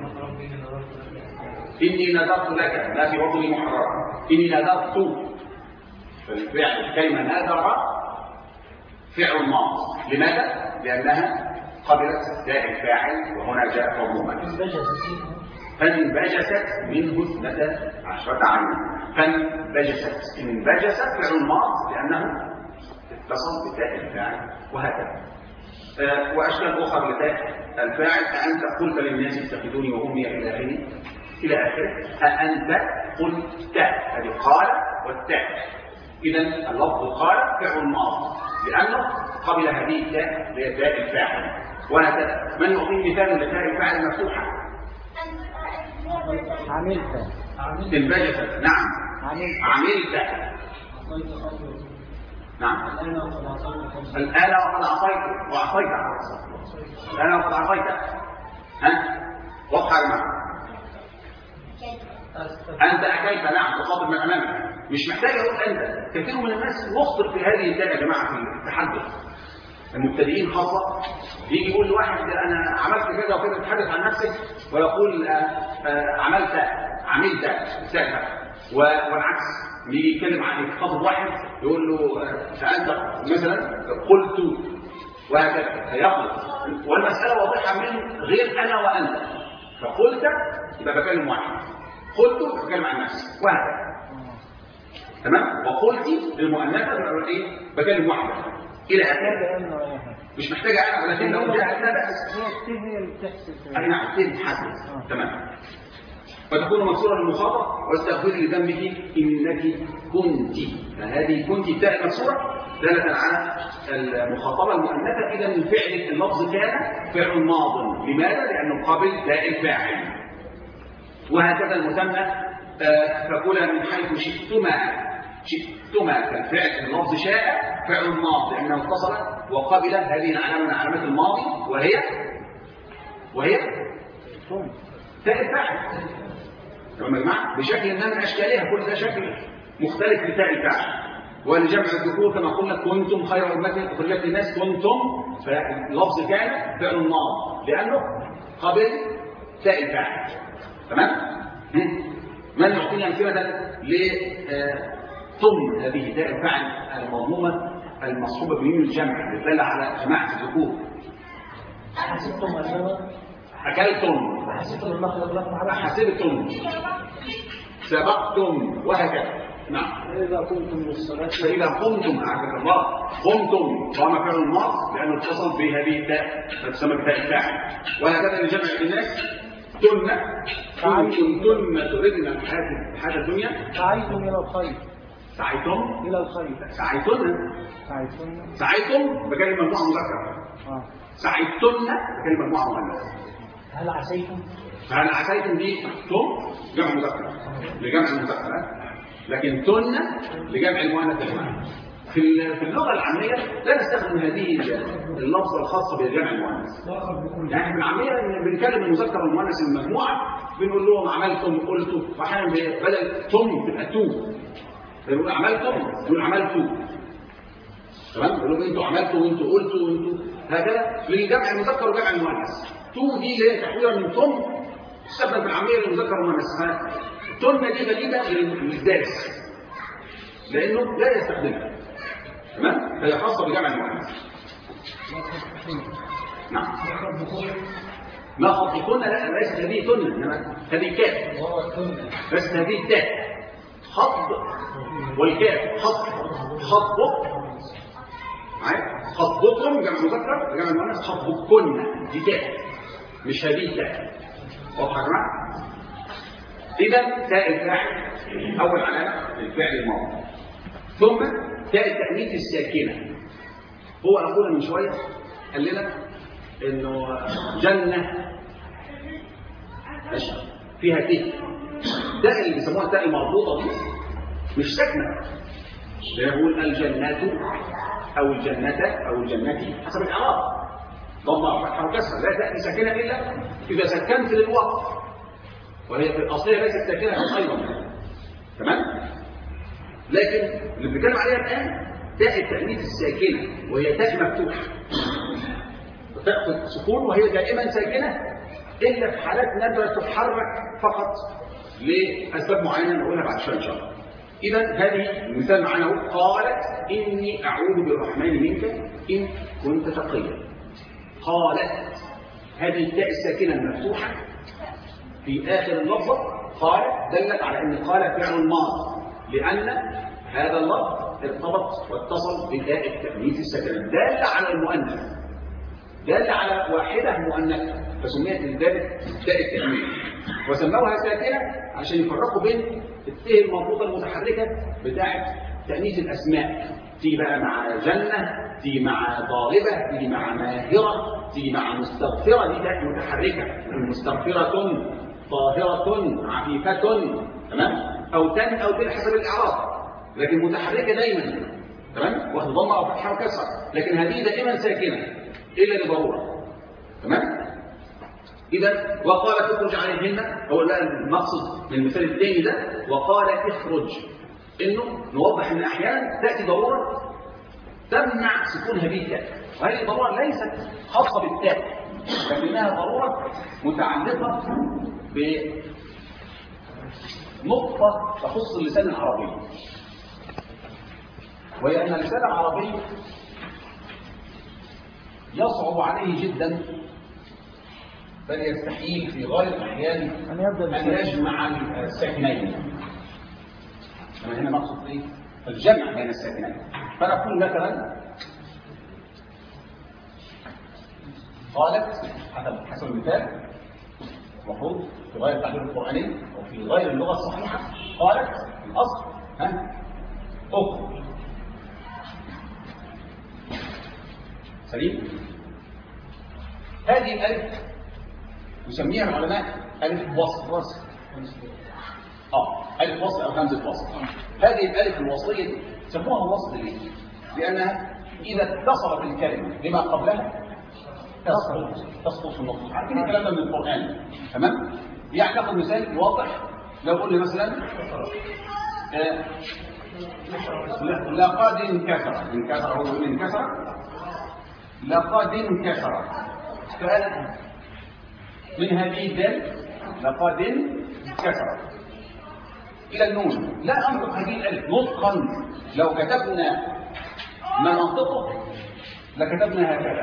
إني نذرت لك ما في وطني محررا. إني نذرت، فالفعل الكلمة نذر فعل ماضي. لماذا؟ لأنها قبلت تاء الفاعل وهنا جاء مضموما. فانبجست منه 12 عينا. فانبجست، انبجست فعل ماضي لأنه اتصل بتاء الفاعل، وهكذا. وأشكال أخرى لتاء الفاعل. أأنت قلت للناس اتخذوني وأمي إلى آخره. أأنت قلت، هذه قال والتاء. إذا اللفظ قال فعل ماضي لأنه قبل هذه التاء هي تاء الفاعل، وهكذا. من يعطيني مثال لتاء الفاعل المفتوحة؟
عملت.
انبجست. نعم. عملت. نعم. الآن وقد أعطيت. الآن وقد أعطيت. ها؟ واضحة يا جماعة؟ أنت أكلت. نعم. تخاطب من أمامك، مش محتاج أقول أنت. كثير من الناس مخطئ في هذه التاء يا جماعة في التحدث. المبتدئين خاصة يجي يقول لواحد أنا عملت كذا وكذا، يتحدث عن نفسه ويقول عملت ساكت. والعكس، يجي يتكلم عن يخاطب واحد يقول له فأنت مثلا قلت، وهكذا يخلط. والمسألة واضحة من غير أنا وأنت. فقلت يبقى بكلم واحد، قلت بتكلم عن نفسي، وهكذا. تمام؟ وقلت للمؤنثة بكلم واحدة إلى آخره. مش محتاجة أنا، ولكن لو جاء أنا بس
هي اللي بتحسب.
أي نعم، تحدث. تمام. فتكون مكسورة للمخاطب واستغفري لذنبك إنك كنت. فهذه كنت تاء مكسورة دالة على المخاطبة المؤنثة. إذا الفعل اللفظ كان فعل ماض. لماذا؟ لأنه قبل تاء الفاعل. وهكذا المثنى فكلا من حيث شئتما كالفعل اللفظ شاء فعل ماض لأنه اتصل وقبل هذه العلامة من علامات الماضي وهي تاء الفاعل. تمام يا جماعه؟ بشكل ما من اشكالها، كل ده شكل مختلف لتاء الفاعل. ولجمع الذكور كما قلنا كنتم خير أمة أخرجت للناس كنتم، فاللفظ كان فعل النار لأنه قبل تاء الفاعل. تمام؟ من يعطيني أمثلة لثم هذه تاء الفاعل المضمومة المصحوبة بميم الجمع للدالة على جماعة الذكور.
حسبتم أنما
أكلتم،
حسبتم المخلق لكم على
حسبتم، سبقتم، وهكذا. نعم.
إذا قمتم للصلاة
فإذا قمتم أعزك الله قمتم قام فعل الماض لأنه اتصل بهذه التاء تسمى بتاء الفاعل. وهكذا لجمع الناس تن كنتم تردن الحياة الدنيا
سعيتم إلى الخير
سعيتم
إلى الخير
سعيتم بكلمة مجموعة مذكرة سعيتن بكلمة مجموعة مؤنث.
هل عسيتم؟
فهل عسيتم دي تم جمع مذكر لجمع المذكر، لكن تن لجمع المؤنث الجماعي. في اللغة العامية لا نستخدم هذه اللفظة الخاصة بجمع المؤنث. يعني في العامية بنكلم المذكر والمؤنث المجموعة بنقول لهم عملتم قلتم، واحيانا بدل تم تبقى تو، بنقول عملتم بنقول عملتوا. تمام؟ بنقول لهم انتوا عملتوا وانتوا قلتوا وانتوا هكذا للجمع المذكر وجمع المؤنث. تو دي اللي هي تحويلها من تم تستخدم في العامية للمذكر والمؤنث. تن دي غريبة للدارس لأنه لا يستخدمها. تمام؟ هي خاصة بجمع المؤنث. نعم. ما خطبكن لا ليست هذه تن إنما هذه كاف، بس هذه تاء خطب والكاف خطبك معايا خطبكم جمع مذكر جمع المؤنث خطبكن دي تاء مش هذه تاء. واضح يا جماعة؟ إذا تاء الفاعل أول علامة الفعل الماضي، ثم تاء التأنيث الساكنة. هو أقول من شوية قال لنا إنه جنة فيها تاء، تاء اللي بيسموها تاء المربوطة دي مش ساكنة، بيقول الجنات أو الجنة أو الجنة حسب الإعراب ضمة فتحة وكسرة، لا تأتي ساكنة إلا إذا سكنت للوقت، وهي في الأصلية ليست ساكنة أيضا. تمام؟ لكن اللي بنتكلم عليها الآن تاء التأنيث الساكنة وهي تاء مفتوحة تأخذ سكون وهي دائما ساكنة إلا في حالات نادرة تتحرك فقط لأسباب معينة نقولها بعد شوية إن شاء الله. إذا هذه المثال معنا قالت إني أعوذ بالرحمن منك إن كنت تقيا. قالت هذه التاء الساكنة المفتوحة في آخر اللفظة قالت دلت على أن قال فعل ماض لأن هذا اللفظ ارتبط واتصل بتاء التأنيث الساكنة دال على المؤنث، دال على واحدة مؤنثة فسميت لذلك تاء التأنيث وسموها ساكنة عشان يفرقوا بين التاء المربوطة المتحركة بتاعة تأنيث الأسماء. تيجي بقى مع جنة، تيجي مع طالبة، تيجي مع ماهرة، تيجي مع مستغفرة، دي تاء متحركة، مستغفرة، طاهرة، عفيفة. تمام؟ أو تن أو تن حسب الإعراب، لكن متحركة دايما. تمام؟ واخد ضمة أو فتحة وكسرة، لكن هذه دائما ساكنة إلا لضرورة. تمام؟ إذا وقالت اخرج عليهن هو ده المقصد من المثال الثاني ده. وقالت اخرج إنه نوضح إن أحيانا تأتي ضرورة تمنع سكون هذه التاء، وهذه الضرورة ليست خاصة بالتاء لكنها ضرورة متعلقة بنقطة تخص اللسان العربي، وهي أن اللسان العربي يصعب عليه جدا بل يستحيل في غالب الأحيان أن يجمع الساكنين. أنا هنا مقصود إيه؟ الجمع بين الساكنين. فنقول مثلا قالت حسب المثال المفروض في غير التعبير القرآني أو في غير اللغة الصحيحة قالت الأصل أخرج. سليم؟ هذه الألف يسميها العلماء ألف وصل. ألف وصل أو همزة وصل. هذه الألف الوصلية سموها الوصل ليه؟ لأنها إذا اتصلت الكلمة لما قبلها تسقط في النص. عارفين الكلام ده من القرآن. تمام؟ يعني ناخذ مثال واضح. لو قلنا مثلا لقد انكسر. انكسر هو يقول انكسر. لقد انكسر. كانت من هذه الدال لقد انكسر الى النون. لا انطق هذه الالف نطقا. لو كتبنا ما ننطقه لكتبنا هكذا.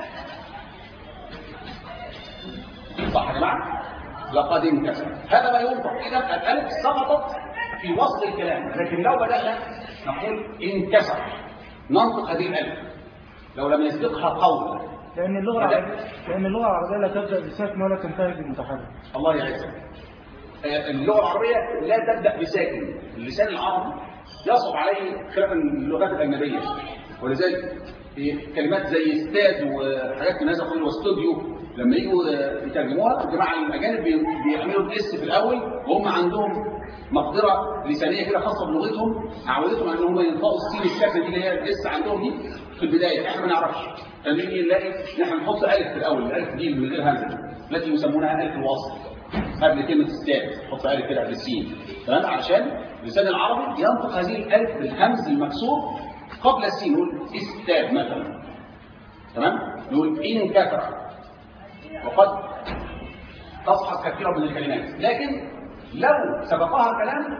صح يا جماعه؟ لقد انكسر هذا ما ينطق. اذا الالف سقطت في وسط الكلام، لكن لو بدانا نقول انكسر ننطق هذه الالف لو لم يسبقها قول.
لان اللغه العربيه لا تبدا بساكن ولا تنتهي بالمتحرك.
الله يعزك. اللغه العربيه لا تبدا بساكن. اللسان العربي يصعب عليه خلاف اللغات الاجنبيه، ولذلك في كلمات زي استاد وحاجات من هذا القبيل واستوديو لما يجوا يترجموها الجماعه الاجانب بيعملوا الاس في الاول، وهم عندهم مقدره لسانيه كده خاصه بلغتهم عودتهم ان هم ينطقوا السين الساكنه دي اللي هي الاس عندهم دي في البدايه. احنا ما نعرفش، فنيجي نلاقي نحن نحط الف في الاول، الالف دي من غير همزه التي يسمونها الف الوصل قبل كلمه استاد، نحط الف كده قبل السين تمام عشان اللسان العربي ينطق هذه الالف بالهمز المكسور قبل السين. نقول استاد مثلا تمام، نقول انكسر. وقد تصحب كثيرا من الكلمات، لكن لو سبقها كلام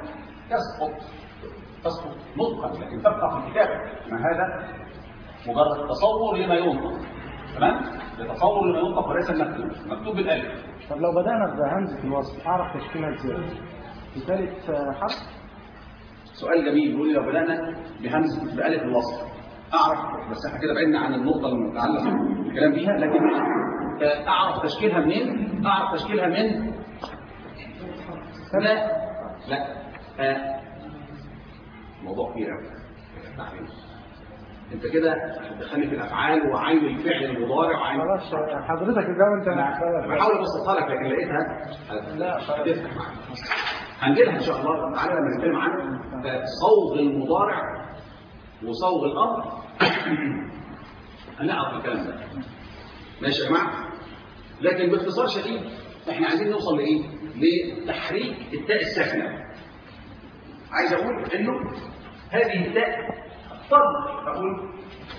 تسقط نطقا، لكن تبقى في الكتابه. ما هذا مجرد تصور لما ينطق تمام، تصور لما ينطق وليس مكتوب بالالف.
طب لو بدانا بهمزه الوصل اعرف تشكيلها ازاي؟ في ثالث حرف.
سؤال جميل. يقول لي لو بدانا بهمزه بالف الوصل اعرف، بس احنا كده بعدنا عن النقطه المتعلقه بالكلام بيها، لكن اعرف تشكيلها منين؟ اعرف تشكيلها من لا موضوع كبير قوي. انت كده هتدخلني في الافعال وعين الفعل المضارع وعين
خلاص حضرتك الجو انت
بحاول ابسطها لك لكن لقيتها لا هتفتح معاك. هنجيلها ان شاء الله تعالى لما نتكلم عن صوغ المضارع وصوغ الامر هنعرف الكلام ده ماشي يا جماعه. لكن باختصار شديد احنا عايزين نوصل لايه؟ لتحريك التاء الساكنه. عايز اقول انه هذه التاء طب اقول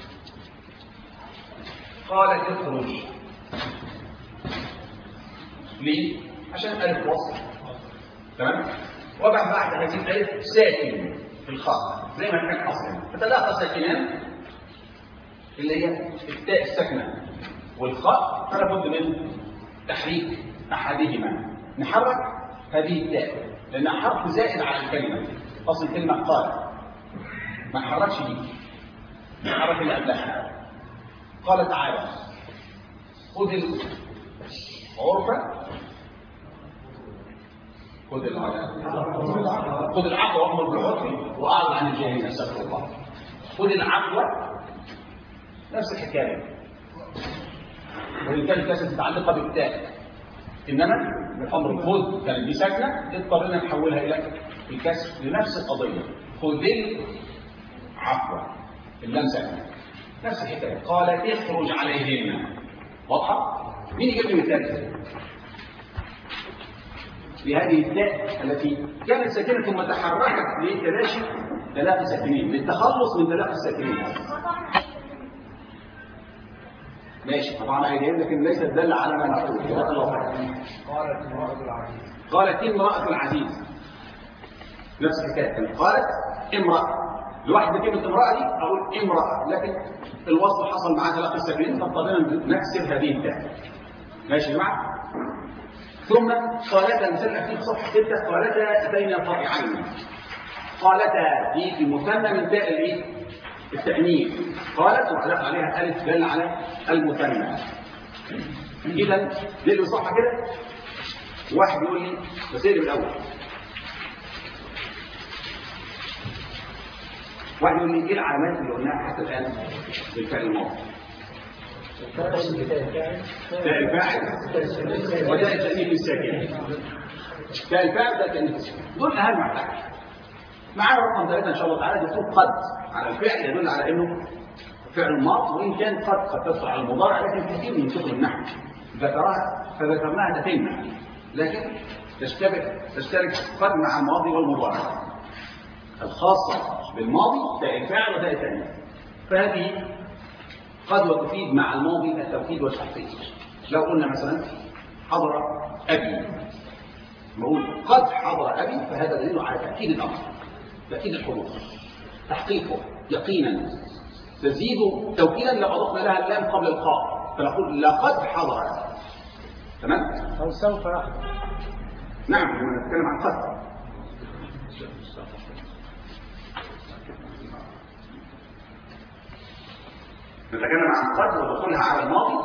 قالت اخرج. ليه؟ عشان الف وصل تمام، وبعد هذه الالف ساكن في الخاء زي ما كان اصلا، فتلاقى ساكنان اللي هي التاء الساكنه والخاء، فلا بد من تحريك احدهما. نحرك هذه التاء لانها حرف زائد على الكلمه. اصل الكلمه قال ما نحركش دي، نحرك اللي قبلها. قال تعالى خذ العرف خذ العفو وامر بالعرف واعرض عن الجاهلين. استغفر الله. خذ العفو نفس الحكايه، وان كانت ليست متعلقه بالتاء، انما الامر خذ كانت دي ساكنه اضطرينا نحولها الى الكسر لنفس القضيه. خذ العفو اللام ساكنه نفس الحكايه. قالت اخرج عليهن. واضحه؟ مين يجيب لي مثال لهذه التاء التي كانت ساكنه ثم تحركت لتلاشي تلاقي ساكنين، للتخلص من تلاقي الساكنين. ماشي طبعا هي جايب لكن ليست دل على ما نقول. قالت امرأة العزيز نفس الحكايه. قالت امرأة لوحده كلمة امرأة دي اقول امرأة، لكن الوصل حصل معاه تلاقي الساكنين فاضطرينا نكسر هذه التاء. ماشي يا جماعه. ثم قالتا مثل في صفحه 6 قالتا اتينا طائعين. قالتا دي في مثنى من تاء الايه؟ التأنيث. قالت وعلق عليها الف دل على المثنى. اذا دي صح كده. واحد يقول لي بس ايه الاول؟ واحد يقول لي ايه العلامات اللي قلناها حتى الان للفعل الماضي؟ تاء الفاعل وتاء التأنيث الساكن. تاء الفاعل تاء التأنيث الساكن دول اهم حاجه. معانا رقم 3 ان شاء الله تعالى دكتور قد على الفعل يدل على انه فعل ماض، وان كان قد تدل على المضارع، لكن كثير من كتب النحو ذكرها فذكرناها تتم، لكن تشترك قد مع الماضي والمضارع. الخاصة بالماضي تاء الفاعل وتاء التأنيث. فهذه قد وتفيد مع الماضي التوكيد والتحقيق. لو قلنا مثلا حضر أبي، بقول قد حضر أبي، فهذا دليل على تأكيد الأمر، تأكيد الحروف، تحقيقه يقينا. تزيد توكيدا لو أضفنا لها اللام قبل القاف، فنقول لقد حضر أبي. تمام؟
أو سوف يحضر.
نعم، نتكلم عن قد. نتكلم عن قد ودخولها على الماضي،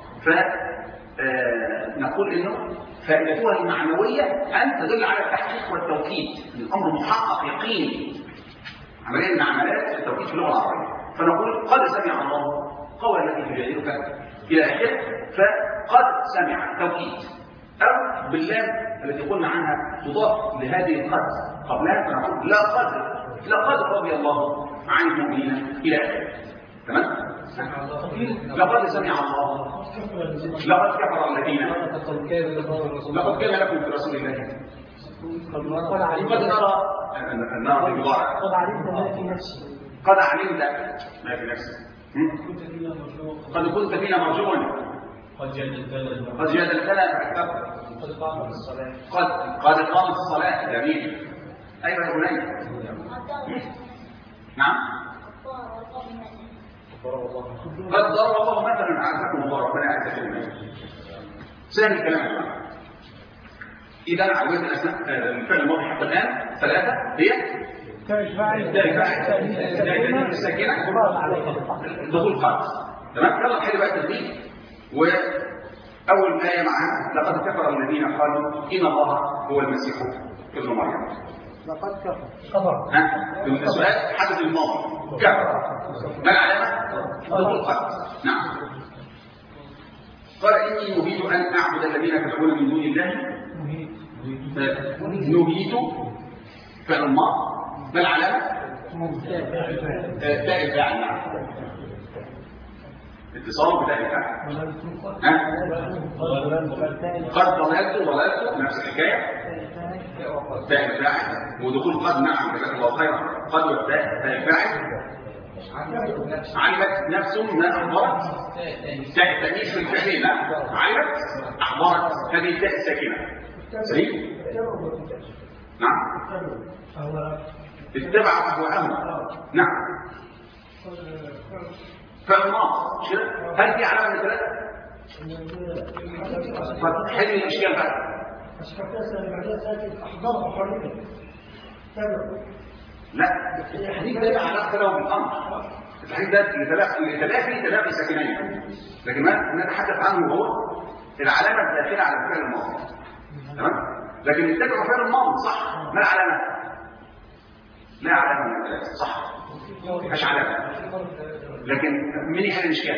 فنقول انه فائدتها المعنويه ان تدل على التحقيق والتوكيد، الامر محقق يقيني، عمليه من عمليات التوكيد في اللغه العربيه. فنقول قد سمع الله قول التي تجادلك الى اخره، فقد سمع توكيد. او باللام التي قلنا عنها تضاف لهذه القد قبلها، فنقول لقد رضي الله عن المؤمنين الى اخره. تمام؟ لقد سمع الله، لقد كفر الذين، لقد كان لكم في رسول الله قد نرى النار بضاعة،
قد علمت ما في نفسي،
قد علمت ما في نفسك، قد كنت فينا مرجوا، قد جادلتنا فأكثرت، قد قامت الصلاة. جميل. أيوة يا بني. نعم. قد ضرب الله مثلا اعزكم الله، ربنا يعزكم الله. سهل الكلام يا جماعه. اذا عويت الاسماء الفعل الماضي حتى الان ثلاثه هي تاء الفاعل الساكنه دخول قد. تمام. يلا نحل بقى التدريب. واول ايه معانا لقد كفر الذين قالوا ان الله هو المسيح ابن مريم.
لقد كفر.
السؤال حدث الماضي كفر، ما العلامه؟ دخول قد. نعم. قال اني نهيت ان اعبد الذين تدعون من دون الله. نهيت فعل الماضي، ما العلامه؟ تاء الفاعل. نعم. اتصال بتاء الفاعل. قد ضللت نفس الحكايه، تاء الفاعل. ودخول قد. نعم، جزاك الله خيرا. قد والتاء الفاعل. علمت نفس ما احضرت، تاء التانيث في الفعلين. علمت احضرت، هذه التاء الساكنه. سليم. نعم. اتبع اهواءهم. نعم. فالماضي هل في علامه من ثلاثه؟ حل الاشكال بقى. لا، التحريك ده علاقه له بالامر. التحريك ده لتلافي ساكنين، لكن ما نتحدث عنه هو العلامه الداخله على الفعل الماضي. تمام. لكن اتبعوا فعل الماضي صح، ما العلامه؟ لا علامه من ثلاثه. صح، مفيش علامه. لكن من يحل الاشكال؟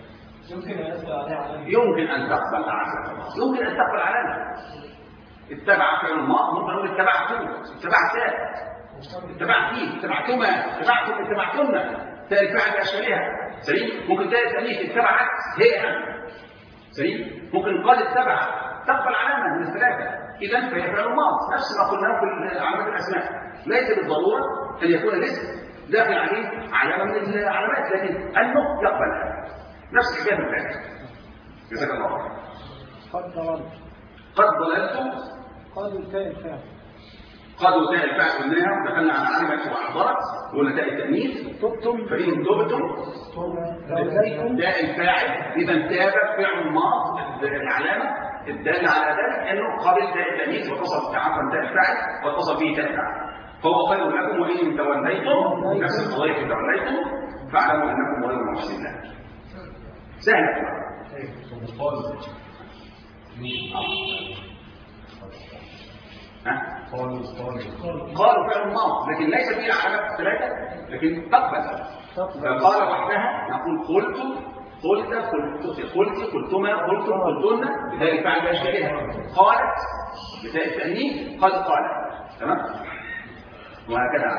يمكن ان تقبل علامه، يمكن ان تقبل علامه. اتبع فعل الماضي، ممكن نقول اتبعتم، اتبعتات، اتبعتيه، اتبعتما، اتبعتم، اتبعتن، تاء الفاعل باشكالها. سليم. ممكن تاء التانيث اتبعت هي. سليم. ممكن قد اتبع تقبل علامه من الثلاثه. اذا فهي فعل الماضي، نفس ما قلناه في علامات الاسماء. ليس بالضروره ان يكون الاسم داخل عليه علامه من العلامات، لكن انه يقبلها. نفس الحكايه بالفعل. جزاك الله خير. قد ضللت.
قد تاء الفاعل.
قد وتاء الفاعل قلناها، ودخلنا على علامه واحضرت، وقلنا تاء التانيث. تبتم فان تبتم تاء الفاعل. اذا تاب فعل الماضي، العلامه الداله على ذلك انه قبل تاء التانيث واتصل عفوا تاء الفاعل واتصل به تاء الفاعل. فهو خير لكم وان توليتم، نفس القضيه توليتم فاعلموا انكم غير محسنين الله. سهله. قالوا فعل الماضي، لكن ليس فيه علامات ثلاثه، لكن تقبل. فقال وحدها نقول قلت، قلتما، قلتن، بذلك فعل باشكالها. قالت بتاء التأنيث، قد قالت. تمام. وهكذا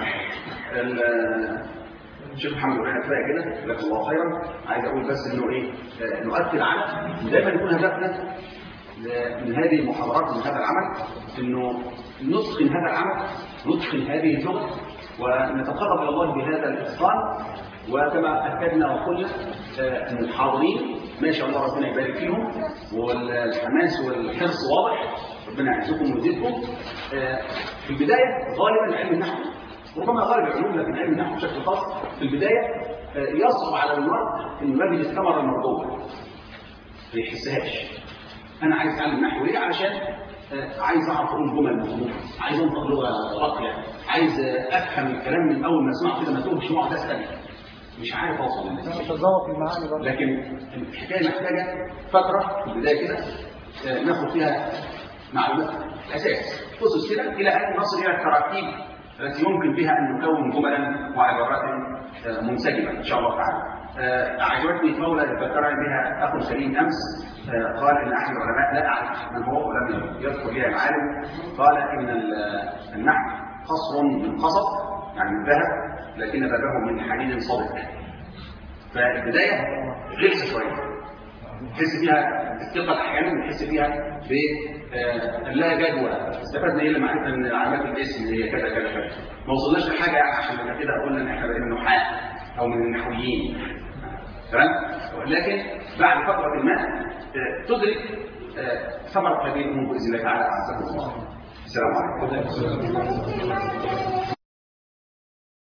الشيخ محمد بن حفاء كده جزاك الله خيرا. عايز اقول بس انه ايه، نؤكد على دايما يكون هدفنا من هذه المحاضرات ومن هذا العمل انه نتقن هذا العمل، نتقن هذه اللغه، ونتقرب الى الله بهذا الاتقان. وكما اكدنا وقلنا ان الحاضرين ما شاء الله ربنا يبارك فيهم، والحماس والحرص واضح، ربنا يعزكم ويزيدكم. في البدايه غالبا علم النحو، ربما غالب العلوم، لكن علم النحو بشكل خاص في البدايه يصعب على المرء انه يجد الثمره المرغوبه، ما يحسهاش. انا عايز اتعلم نحو ليه؟ علشان عايز اعرف اقول جمل مظبوطه، عايز انطق لغه راقيه، عايز افهم الكلام من اول ما اسمعه كده ما توهش واقعد اسال، مش عارف اوصل للنتيجه.
تتذوق المعاني برضه.
لكن الحكايه محتاجه فتره في البدايه كده ناخد فيها معلومات اساس اسس كده الى ان نصل الى التراكيب التي يمكن بها ان نكون جملا وعبارات منسجمه ان شاء الله تعالى. اعجبتني قوله ذكرني بها اخو سليم امس، قال ان احد العلماء لا اعرف من هو ولم يذكر بها العالم، قال ان النحو قصر من قصب يعني من ذهب، لكن بابه من حديد صلب. فالبدايه غلسه شويه، نحس فيها الثقه احيانا، نحس فيها باللا جدوى. استفدنا ايه لما عرفنا ان علامات الاسم هي كذا كذا كذا، ما وصلناش لحاجه عشان كده قلنا ان احنا بقينا نحاة او من النحويين، تمام؟ لكن بعد فتره ما تدرك ثمره هذه الامور باذن الله تعالى. عزكم الله. السلام عليكم.